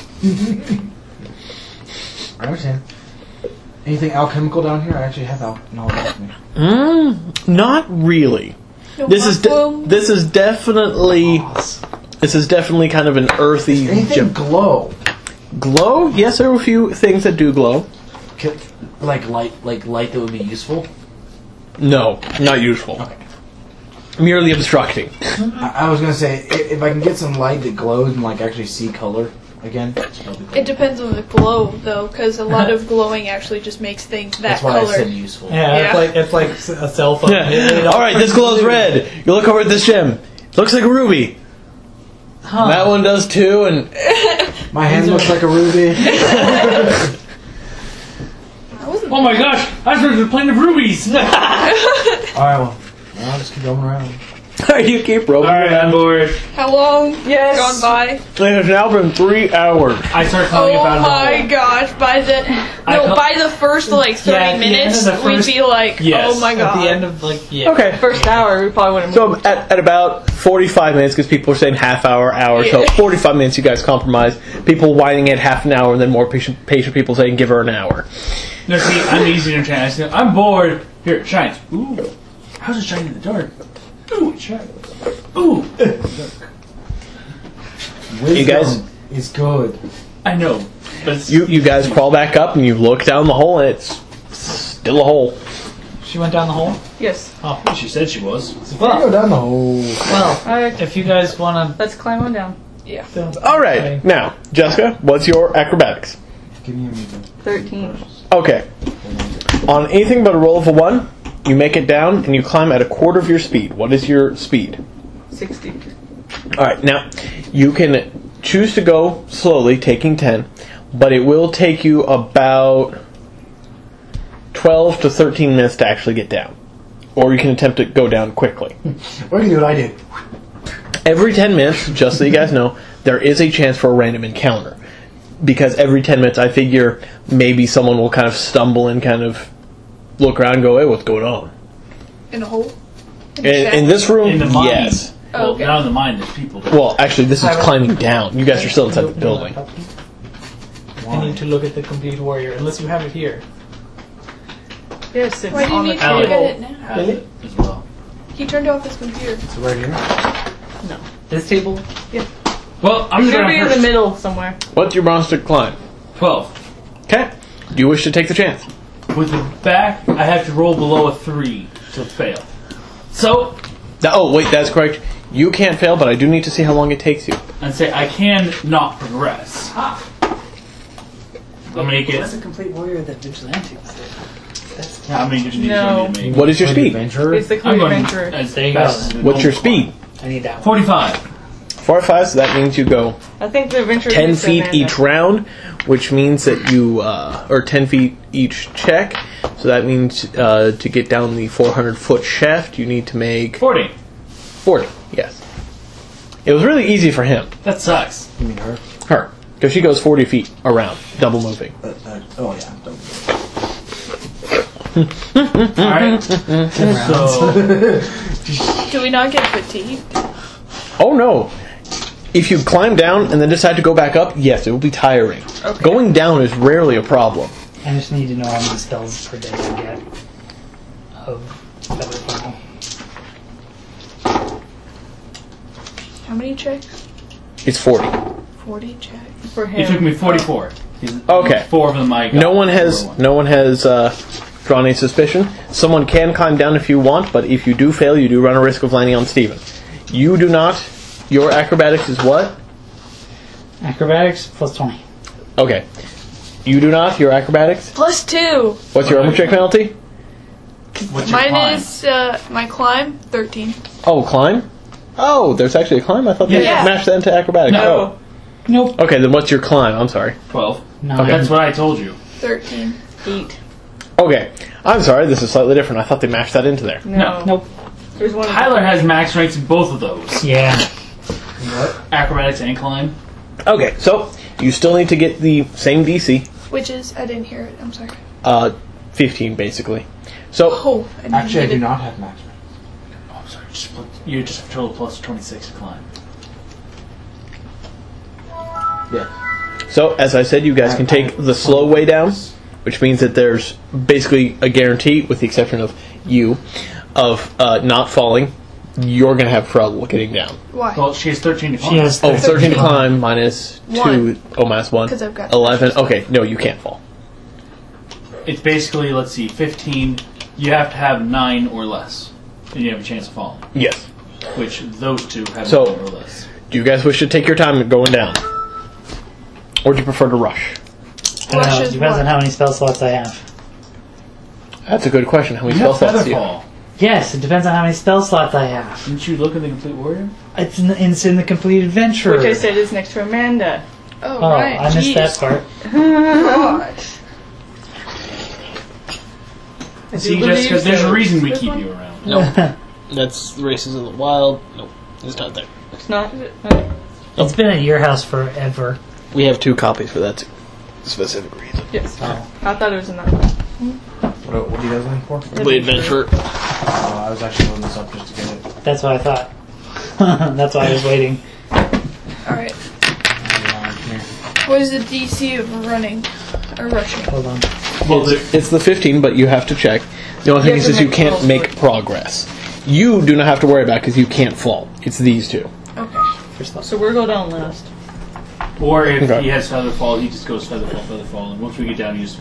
I understand. Anything alchemical down here? I actually have al- knowledge with me. Mm, not really. No This is de- mushroom. this is definitely this is definitely kind of an earthy Anything gem. glow? Glow? Yes, there are a few things that do glow. Ca- Like light, like light that would be useful. No, not useful. Okay. Merely obstructing. I, I was gonna say i- if I can get some light that glows and like actually see color again. that'll be cool. It depends on the glow, though, because a lot of glowing actually just makes things that That's why I color. said useful. Yeah, Yeah. it's like it's like s- a cell phone. Yeah. It- it all All right, this turns glows blue. red. You look over at this gem. Looks like a ruby. Huh. That one does too, and My hand looks like a ruby. I wasn't. Oh my gosh! I was the plane of rubies. All right, well, I'll just keep going around. you keep All rolling. right, I'm bored. How long? Yes. Gone by? It has now been three hours. I start telling you Oh about it. my gosh! By the I no, call- by the first like thirty Yeah, at the end minutes, of the first- we'd be like, Yes. oh my At god. the end of like yeah. Okay. First hour, we probably wouldn't. So at, at about forty-five minutes, because people are saying half hour, hour, so Yeah. forty-five minutes you guys compromise. People whining at half an hour, and then more patient, patient people saying give her an hour. No, see, I'm easy to understand. I say, I'm bored. Here, it shines. Ooh. How's it shine in the dark? Ooh, it shines. Ooh. Wisdom You guys- is good. I know. But it's, You you guys crawl back up, and you look down the hole, and it's still a hole. She went down the hole. Yes. Oh, she said she was. Well, go down the hole. well. Alright, If you guys want let's climb on down. Yeah. to. All right, now Jessica, what's your acrobatics? Give me a movement. Thirteen. Okay, on anything but a roll of a one, you make it down, and you climb at a quarter of your speed. What is your speed? Sixty. All right, now you can choose to go slowly, taking ten, but it will take you about twelve to thirteen minutes to actually get down, or you can attempt to go down quickly. Or you can do what I did. Every ten minutes, just so you guys know, there is a chance for a random encounter. Because every ten minutes, I figure maybe someone will kind of stumble and kind of look around and go, hey, what's going on? In a hole. In, In, in this room, In the mine. yes. Oh, Well, okay. now in the mine, there's people. Well, actually, this is climbing down. You guys are still inside the building. I need to look at the complete warrior, unless you have it here. Yes, it's Why do you on the need to look table. at it now? Have it as well. He turned off his computer. So right here. This table. Well, I'm It's gonna gonna be go in the first. middle somewhere. What's your monster climb? Twelve. Okay. Do you wish to take the chance? With the back, I have to roll below a three to fail. So, Now, oh, wait, that's correct. You can't fail, but I do need to see how long it takes you. I'd say I can not progress. I'll make it. a complete warrior that vigilantes did. How many did you need No. to make? What is your speed? Adventurer? It's the I'm complete going adventure. as There you fast go. as What's your normal. speed? I need that one. forty-five. forty-five, so that means you go I think the adventure ten is feet Amanda. each round, which means that you, uh, or ten feet each check. So that means uh, to get down the four hundred foot shaft, you need to make forty. forty. Yes. It was really easy for him. That sucks. You mean her? Her. Because she goes forty feet around, double moving. Uh, uh, oh yeah. Don't. Alright. So, Do we not get fatigued? Oh no! If you climb down and then decide to go back up, yes, it will be tiring. Okay. Going down is rarely a problem. I just need to know how many spells per day I get of Feather Fall. How many checks? It's forty. Forty checks. For him. it took me forty-four. Okay. Four of them I got. No one has One. no one has uh, drawn any suspicion. Someone can climb down if you want, but if you do fail, you do run a risk of landing on Steven. You do not. Your acrobatics is what? Acrobatics plus twenty. Okay. You do not. Your acrobatics. Plus two. What's your armor check penalty? What's your Mine climb? is uh, my climb thirteen. Oh, climb. Oh, there's actually a climb. I thought they Yeah. mashed that into acrobatics. No. Nope. Oh. Okay, then what's your climb? I'm sorry. twelve. No. That's what I told you. Thirteen. Eight. Okay, I'm sorry. This is slightly different. I thought they mashed that into there. No. Nope. There's one. Tyler has max ranks in both of those. Yeah. Acrobatics and climb. Okay, so you still need to get the same D C, Which is, I didn't hear it. I'm sorry. uh, fifteen basically. So Oh, I didn't Actually, I get do it. not have max. Oh, I'm sorry. Just put, you just have total plus twenty-six to climb. Yeah. So, as I said, you guys can take the slow way down, which means that there's basically a guarantee, with the exception of you, of uh, not falling. You're going to have trouble getting down. Why? Well, she has thirteen to climb. She has Oh, thirteen to thirteen. climb minus two. One. Oh, minus one. 'Cause I've got eleven. Okay, no, you can't fall. It's basically, let's see, fifteen. You have to have nine or less, and you have a chance of falling. Yes. Which those two have So- nine or less. Do you guys wish to take your time going down? Or do you prefer to rush? I don't Rush know. is Depends what? on how many spell slots I have. That's a good question. How many You spell have slots do you have? Featherfall. Yes, it depends on how many spell slots I have. Didn't you look at the Complete Warrior? It's in the, it's in the complete adventure. Which I said is next to Amanda. Oh, Oh, right. I missed Jeez. that part. God. See, believe Jessica, there's so. a reason we This keep one? you around. No. That's the races in the wild. Nope. It's not there. It's not. Is it? No. It's been at your house forever. We have two copies for that specific reason. Yes. Oh. I thought it was in that one. What, what are you guys looking for? The adventure. Uh, I was actually loading this up just to get it. That's what I thought. That's why I was waiting. Alright. Uh, here. What is the D C of running? Or rushing? Hold on. Well, It's, it's the fifteen, but you have to check. The only thing You is, have is to you make can't rolls make for it. progress. You do not have to worry about because you can't fall. It's these two. Okay. So we're go down last. or if Okay. he has Featherfall, he just goes Featherfall, Featherfall, and once we get down, he just...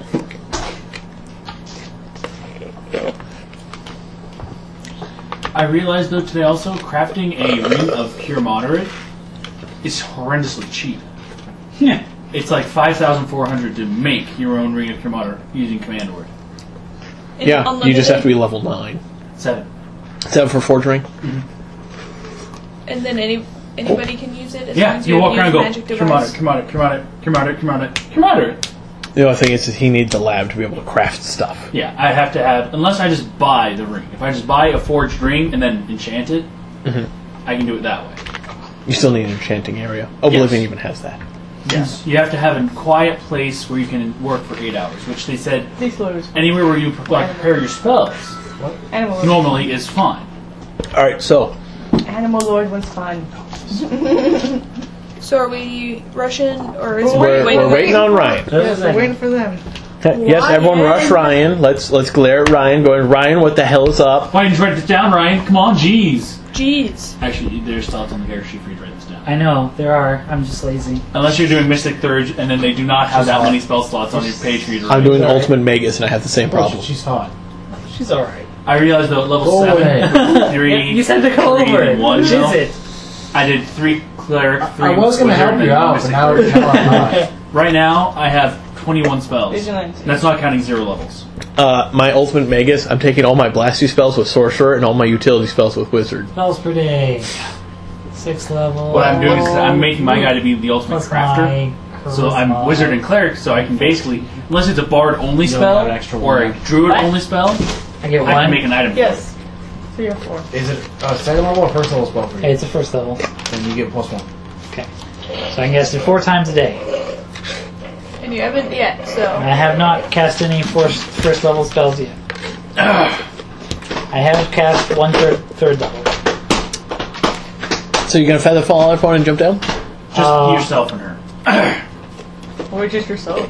I realized, though, today also, crafting a ring of Pure Moderate is horrendously cheap. Yeah. It's like five thousand four hundred to make your own ring of Pure Moderate using Command Word. Is Yeah, it you unlimited? just have to be level nine. Seven. Seven for forgery. And then any anybody can use it? As long Yeah, as you have walk around and used go, magic Pure device? Moderate, Pure Moderate, Pure Moderate, Pure Moderate, Pure Moderate, Pure Moderate. The only thing is, is he needs a lab to be able to craft stuff. Yeah, I have to have, unless I just buy the ring. If I just buy a forged ring and then enchant it, I can do it that way. You still need an enchanting area. Oblivion even has that. Yes. You have to have a quiet place where you can work for eight hours, which they said These loads. anywhere where you like, prepare your spells Animal Lord. normally is fine. All right, so Animal Lord was fun. So are we rushing, or is it we're, waiting? we're waiting on Ryan. Yes, we're waiting for them. Yes, everyone, rush Ryan. Let's let's glare at Ryan. Going, Ryan, what the hell is up? Why didn't you write this down, Ryan? Come on, jeez. Jeez. Actually, there's thoughts on the character sheet for you to write this down. I know, there are. I'm just lazy. Unless you're doing Mystic Thurge, and then they do not have that many spell slots on your page for you to write. I'm doing Sorry. Ultimate Magus, and I have the same problem. She's hot. She's alright. I realized though, at level Go seven, three, You said to go three, over it. one, Which no. is it? I did three cleric, three I was going to wizard, help and you out, but Mystic now, Thurge. now I'm not. Right now, I have twenty-one spells. Vigilante. That's not counting zero levels. Uh, my ultimate Magus, I'm taking all my Blasty spells with Sorcerer and all my utility spells with Wizard. Spells per day. Six level. What I'm doing is I'm making my guy to be the ultimate Plus crafter. my So I'm charisma. wizard and cleric, so I can basically, unless it's a bard only You don't spell have an extra or a one. druid What? only spell, I get I one. can make an item. Yes. Three or four. Is it uh, second level or first level spell for you? Hey, it's a first level. Then you get plus one. Okay. So I can cast it four times a day. And you haven't yet, so. I have not cast any first, first level spells yet. I have cast one third third level. So you're gonna feather fall out for and jump down? Just Uh, yourself and her. Or just yourself.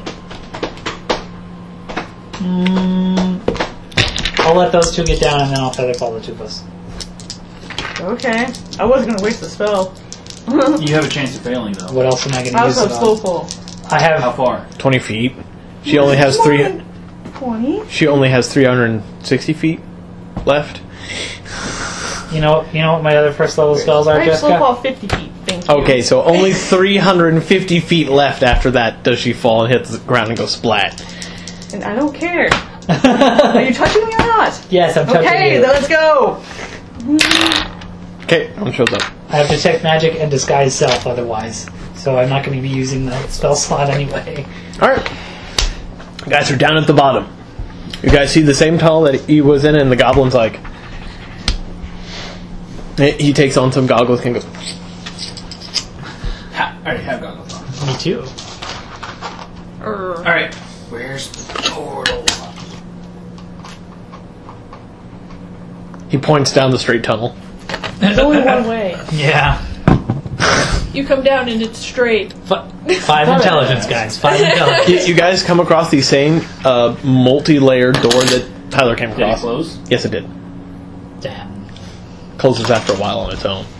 Mm, I'll let those two get down and then I'll feather fall the two of us. Okay. I wasn't going to waste the spell. You have a chance of failing though. What else am I going I to use also it slow on? fall. I How have. far? Twenty feet. She only has three. twenty? She only has three hundred sixty feet left. You know. You know what my other first level spells are, I have slow Jessica? fall fifty feet. Thank you. Okay, so only three hundred fifty feet left after that does she fall and hit the ground and go splat. And I don't care. Are you touching me or not? Yes, I'm touching Okay, you. then let's go. Okay, one shows up. I have detect magic and disguise self otherwise, so I'm not going to be using the spell slot anyway. Alright. You guys are down at the bottom. You guys see the same tunnel that he was in, and the goblin's like. He takes on some goggles and goes. Ha, I already have goggles on. Me too. Alright. Where's the portal? He points down the straight tunnel. There's only one way. Yeah. You come down and it's straight. F- five intelligence, guys. Five intelligence. You, you guys come across the same uh, multi-layered door that Tyler came Did it across. close? Yes, it did. Damn. Closes after a while on its own.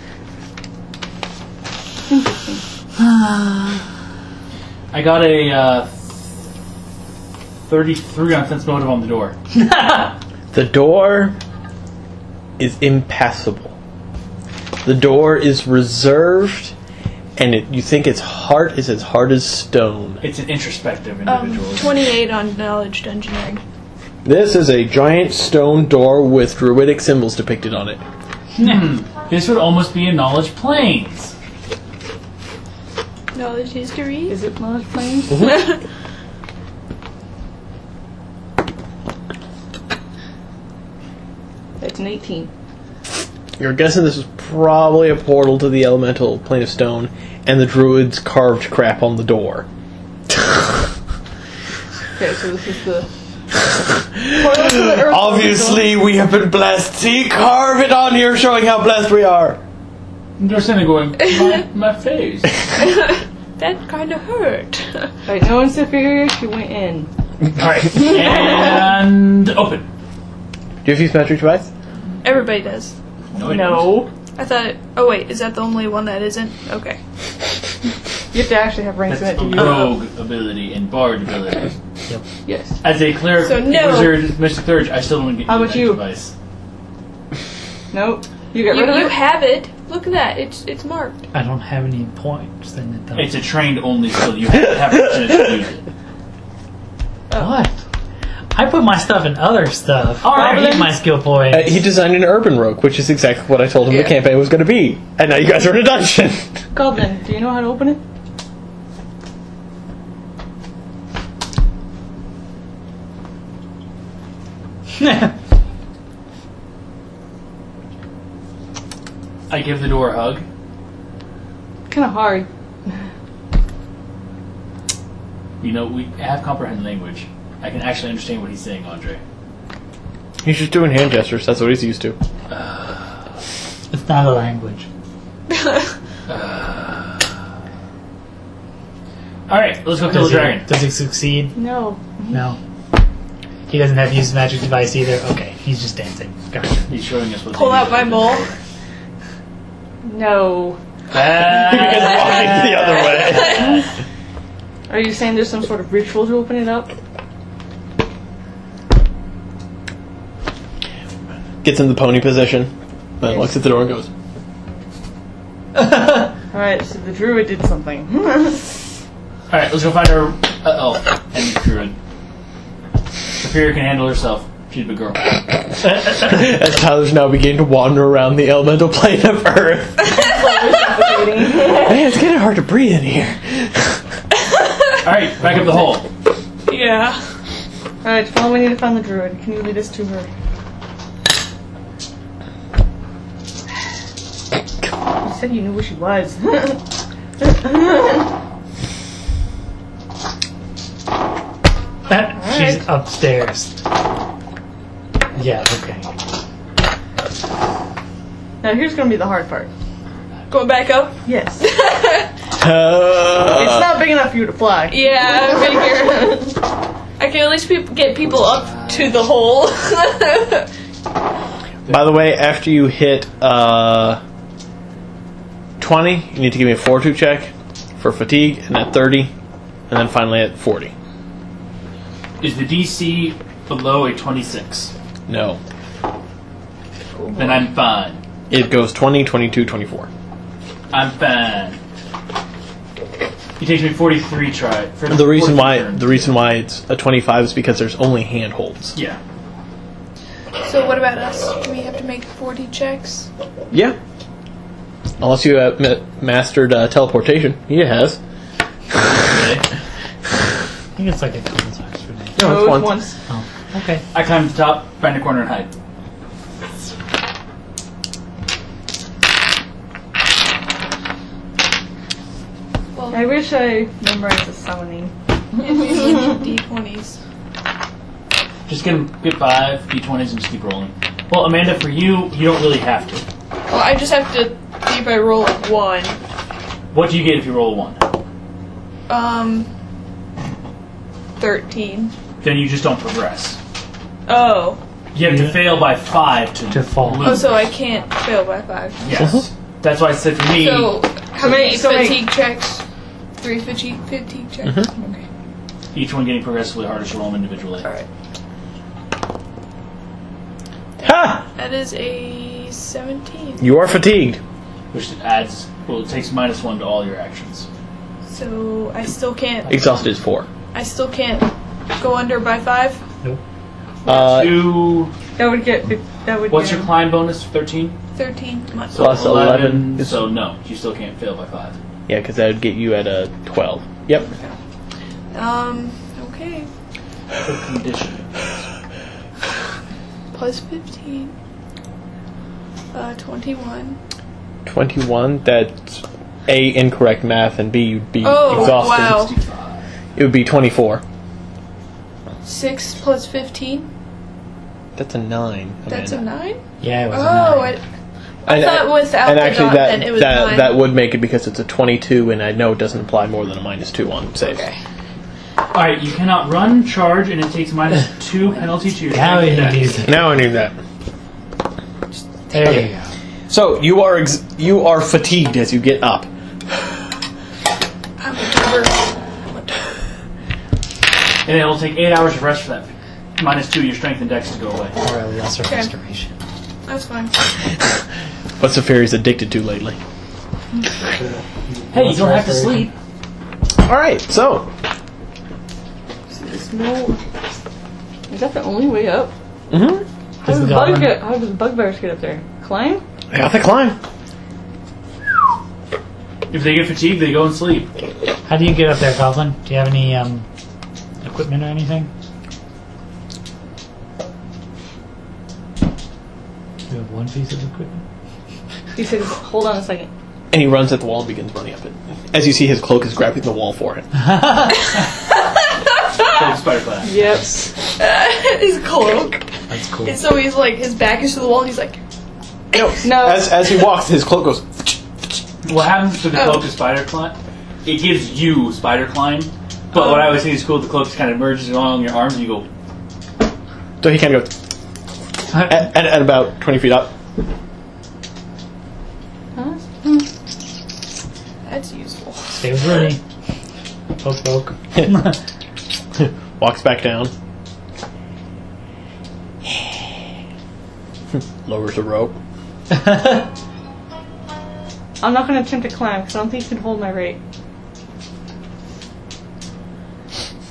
I got a uh, thirty-three on sense motive on the door. The door is impassable. The door is reserved, and it, you think its heart is as hard as stone. It's an introspective Um, individual. twenty-eight on knowledge engineering. This is a giant stone door with druidic symbols depicted on it. Hmm. This would almost be a knowledge planes. Knowledge history. Is it knowledge planes? That's an eighteen. You're guessing this is probably a portal to the elemental plane of stone, and the druids carved crap on the door. Okay, so this is the. Portal to the earth. Obviously, we have been blessed. See, carve it on here, showing how blessed we are. They're sitting there going, my, my face. That kind of hurt. Alright, no one's superior. She went in. Alright. And open. Do you have use magic device? Everybody does. No. it No. I thought. It, oh wait, is that the only one that isn't? Okay. You have to actually have ranks That's in a it to use it. rogue ability and bard ability. Yes. As a cleric, So no. wizard, mystic clergy, I still don't get How use about magic you? device. Nope. You get You, rid of you it? have it. Look at that. It's it's marked. I don't have any points in it though. It's a trained only skill. You have to have a chance to use it. What? I put my stuff in other stuff. All right, I don't then. need my skill points. Uh, he designed an urban rogue, which is exactly what I told him the Yeah. campaign was going to be. And now you guys are in a dungeon. Goblin, do you know how to open it? I give the door a hug. Kind of hard. You know, we have comprehend language. I can actually understand what he's saying, Andre. He's just doing hand gestures. That's what he's used to. It's not a language. Alright, let's go kill the Does he, dragon. does he succeed? No. No. He doesn't have to use magic device either. Okay, he's just dancing. Gotcha. He's showing us what Pull they out do. my mole. No. Ah. the other way. Are you saying there's some sort of ritual to open it up? Gets in the pony position. Then looks at the door and goes, Alright, so the druid did something. Alright, let's go find our Uh oh, and druid. Superior can handle herself. She's a big girl. As Tyler's now beginning to wander around the elemental plane of Earth. Man, it's getting hard to breathe in here. Alright, back up the hole. Yeah. Alright, well, we need to find the druid. Can you lead us to her? You said you knew where she was. She's upstairs. Yeah, okay. Now here's gonna be the hard part. Going back up? Yes. Uh, It's not big enough for you to fly. Yeah, I figure. I can at least peop get people up to the hole. By the way, after you hit uh, twenty, you need to give me a fortitude check for fatigue, and at thirty, and then finally at forty. Is the D C below a twenty-six? No. Then I'm fine. It goes twenty, twenty-two, twenty-four. I'm fine. It takes me forty-three try. For The reason why turns. the reason why it's a twenty-five is because there's only handholds. Yeah. So what about us? Do we have to make forty checks? Yeah. Unless you have ma- mastered uh, teleportation. He has. Really? I think it's like a couple times per day. No, it's Oh, once. once. Oh, okay. I climb to the top, find a corner, and hide. Well, I wish I memorized the summoning. D twenties. Just get get five D twenties and just keep rolling. Well, Amanda, for you, you don't really have to. Well, I just have to see if I roll a one. What do you get if you roll a one? Um, thirteen. Then you just don't progress. Oh. You have Yeah. to fail by five to, To fall. lose. Oh, so I can't fail by five. Yes. That's why I said for me, So, how many so wait. fatigue checks? Three fatigue fatigue checks? Okay. each one getting progressively harder to roll them individually. Alright. Ha! That is a seventeen. You are fatigued. Which adds, well, it takes minus one to all your actions. So, I still can't. Exhausted is four. I still can't go under by five? Nope. Uh, Two. That would get. That would. What's get your climb bonus? thirteen? thirteen. Much. So Plus eleven is- So no, you still can't fail by five. yeah, because that would get you at a twelve. Yep. Um, okay. For condition. Plus fifteen. Uh, twenty-one. twenty-one. That's A, incorrect math, and B, you'd be Oh, exhausted. wow. sixty-five. It would be twenty-four. six plus fifteen? That's a nine. That's a Amanda. nine? Yeah, it was Oh, a nine. I, I And, thought without and the actually, dot, that then it was that nine. that would make it because it's a twenty-two, and I know it doesn't apply more than a minus two on saves. Okay. Alright, you cannot run, charge, and it takes minus two penalty to your Now you dex. use it. Now I knew that. There Okay. you go. So you are ex- you are fatigued as you get up. I'm a doer. And it'll take eight hours of rest for that. Minus two, your strength and dex to go away. Or a lesser Okay. restoration. That's fine. What's the fairy's addicted to lately? Hey, you don't have to sleep. All right, so There's no. Is that the only way up? mm-hmm. How Does does, the the bug goblin- get, how does bugbears get up there? Climb? I got the climb. If they get fatigued, they go and sleep. How do you get up there, Goblin? Do you have any um, equipment or anything? Do you have one piece of equipment? He said, hold on a second. And he runs at the wall and begins running up it. As you see, his cloak is grabbing the wall for him. Go spider class. Yep. His cloak. That's cool. And so he's like, his back is to the wall, and he's like, No. As as he walks, his cloak goes. What happens to the Oh. cloak of spider climb? It gives you spider climb. But what I always think is cool, the cloak just kind of merges along your arms and you go, So he kind of goes at, at, at about twenty feet up. Huh? that's useful. Stay with Rooney. Poke, poke. Walks back down. Lowers the rope. I'm not going to attempt to climb because I don't think you can hold my rate.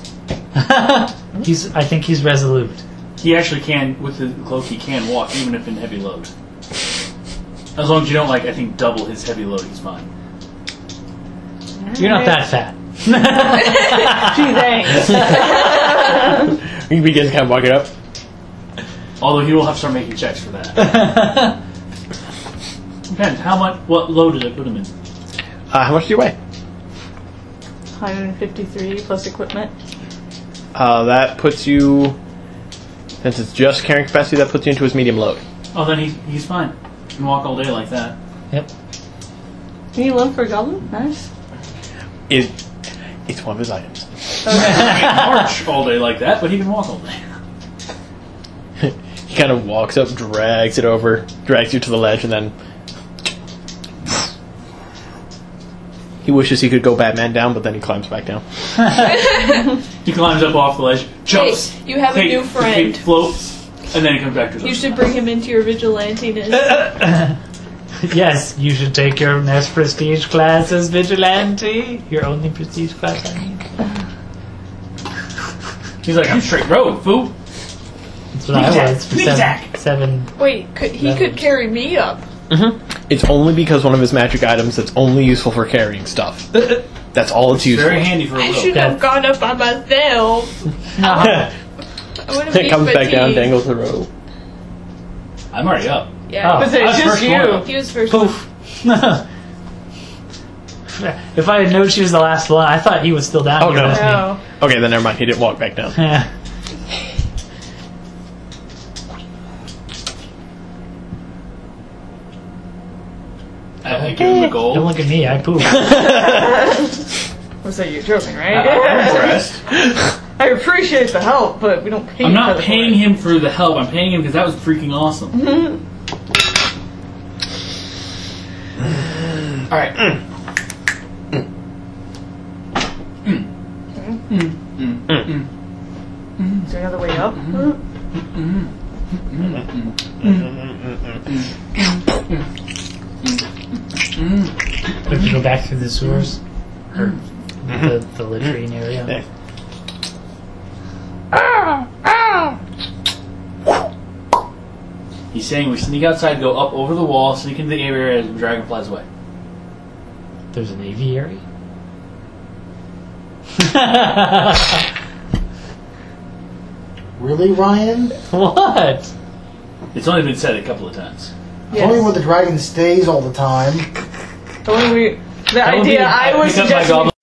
he's. I think he's resolute. He actually can, with the cloak, he can walk, even if in heavy load. As long as you don't, like, I think, double his heavy load, he's fine. You're not that fat. Gee, thanks. He begins kind of walking up. Although he will have to start making checks for that. Depends. How much, what load did I put him in? Uh, how much do you weigh? one hundred fifty-three plus equipment. Uh, that puts you, since it's just carrying capacity, that puts you into his medium load. Oh, then he, he's fine. He can walk all day like that. Yep. Can you live for a goblin? Nice. It, it's one of his items. He can march all day like that, but he can walk all day. He kind of walks up, drags it over, drags you to the ledge, and then he wishes he could go Batman down, but then he climbs back down. He climbs up off the ledge, jumps. Hey, you have a feet- new friend. feet floats, and then he comes back to his You own should size. bring him into your vigilantiness. Yes, you should take your next prestige class as vigilante. Your only prestige class, I mean. He's like, I'm straight road, fool. That's what I was for Sneak seven. attack. seven. Wait, could, he That could was- carry me up. It's only because one of his magic items that's only useful for carrying stuff. That's all it's used Very for. handy for a I will. should have gone up by myself. I wouldn't It be comes back down, fatigued. dangles the rope. I'm already up. Yeah, Oh. But I it's was just first one you. up. he was first. Poof. If I had known she was the last one, I thought he was still down Oh, here no. with me. No. Okay, then never mind. He didn't walk back down. Yeah. I give him a Don't gold. look at me, I poop. Was that you joking, right? I'm impressed. I appreciate the help, but we don't pay I'm for not the paying help. him for the help. I'm paying him because that was freaking awesome. All right. Is there another way up? We have to go back through the sewers? Or the, the latrine area? Yeah. He's saying we sneak outside, go up over the wall, sneak into the area as the dragon flies away. There's an aviary? Really, Ryan? What? It's only been said a couple of times. Yes. Only where the dragon stays all the time. The one we, the That would be idea the- I was because my suggesting. goblin-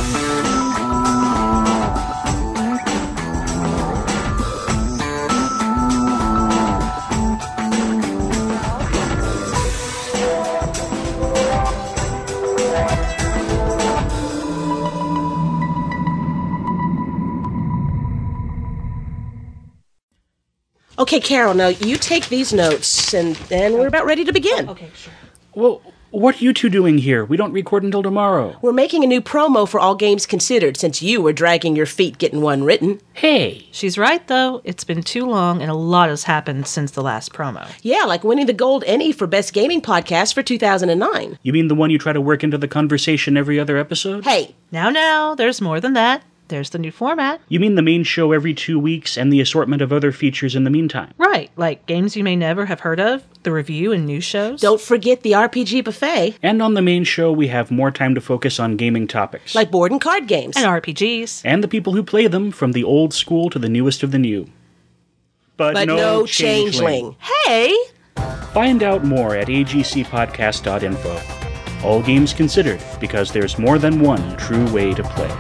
Okay, Carol, now you take these notes, and then we're about ready to begin. Okay, sure. Well, what are you two doing here? We don't record until tomorrow. We're making a new promo for All Games Considered, since you were dragging your feet getting one written. Hey! She's right, though. It's been too long, and a lot has happened since the last promo. Yeah, like winning the Gold Emmy for Best Gaming Podcast for two thousand nine. You mean the one you try to work into the conversation every other episode? Hey! Now, now, there's more than that. There's the new format. You mean the main show every two weeks and the assortment of other features in the meantime? Right, like games you may never have heard of, the review and news shows. Don't forget the R P G buffet. And on the main show, we have more time to focus on gaming topics. Like board and card games. And R P Gs. And the people who play them, from the old school to the newest of the new. But, But no, no changeling. changeling. Hey! Find out more at a g c podcast dot info. All games considered, because there's more than one true way to play.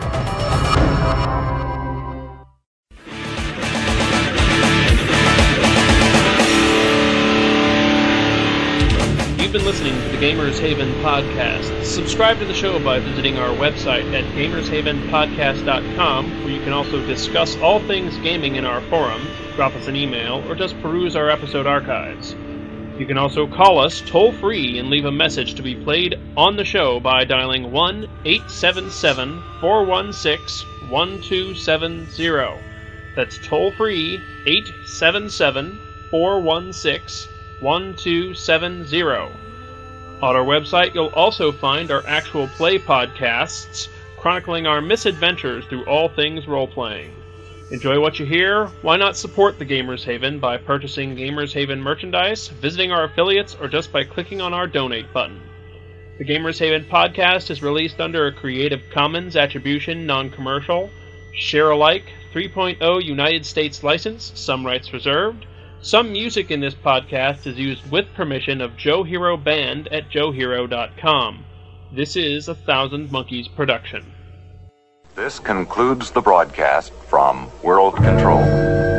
You've been listening to the Gamers Haven podcast. Subscribe to the show by visiting our website at gamers haven podcast dot com, where you can also discuss all things gaming in our forum, drop us an email, or just peruse our episode archives. You can also call us toll-free and leave a message to be played on the show by dialing one eight seven seven, four one six, one two seven zero. That's toll-free, eight seven seven, four one six, one two seven zero. On our website, you'll also find our actual play podcasts, chronicling our misadventures through all things role-playing. Enjoy what you hear? Why not support the Gamers Haven by purchasing Gamers Haven merchandise, visiting our affiliates, or just by clicking on our donate button? The Gamers Haven podcast is released under a Creative Commons Attribution Non-Commercial, Share-alike three point oh United States license, some rights reserved. Some music in this podcast is used with permission of Joe Hero Band at joe hero dot com. This is a Thousand Monkeys production. This concludes the broadcast from World Control.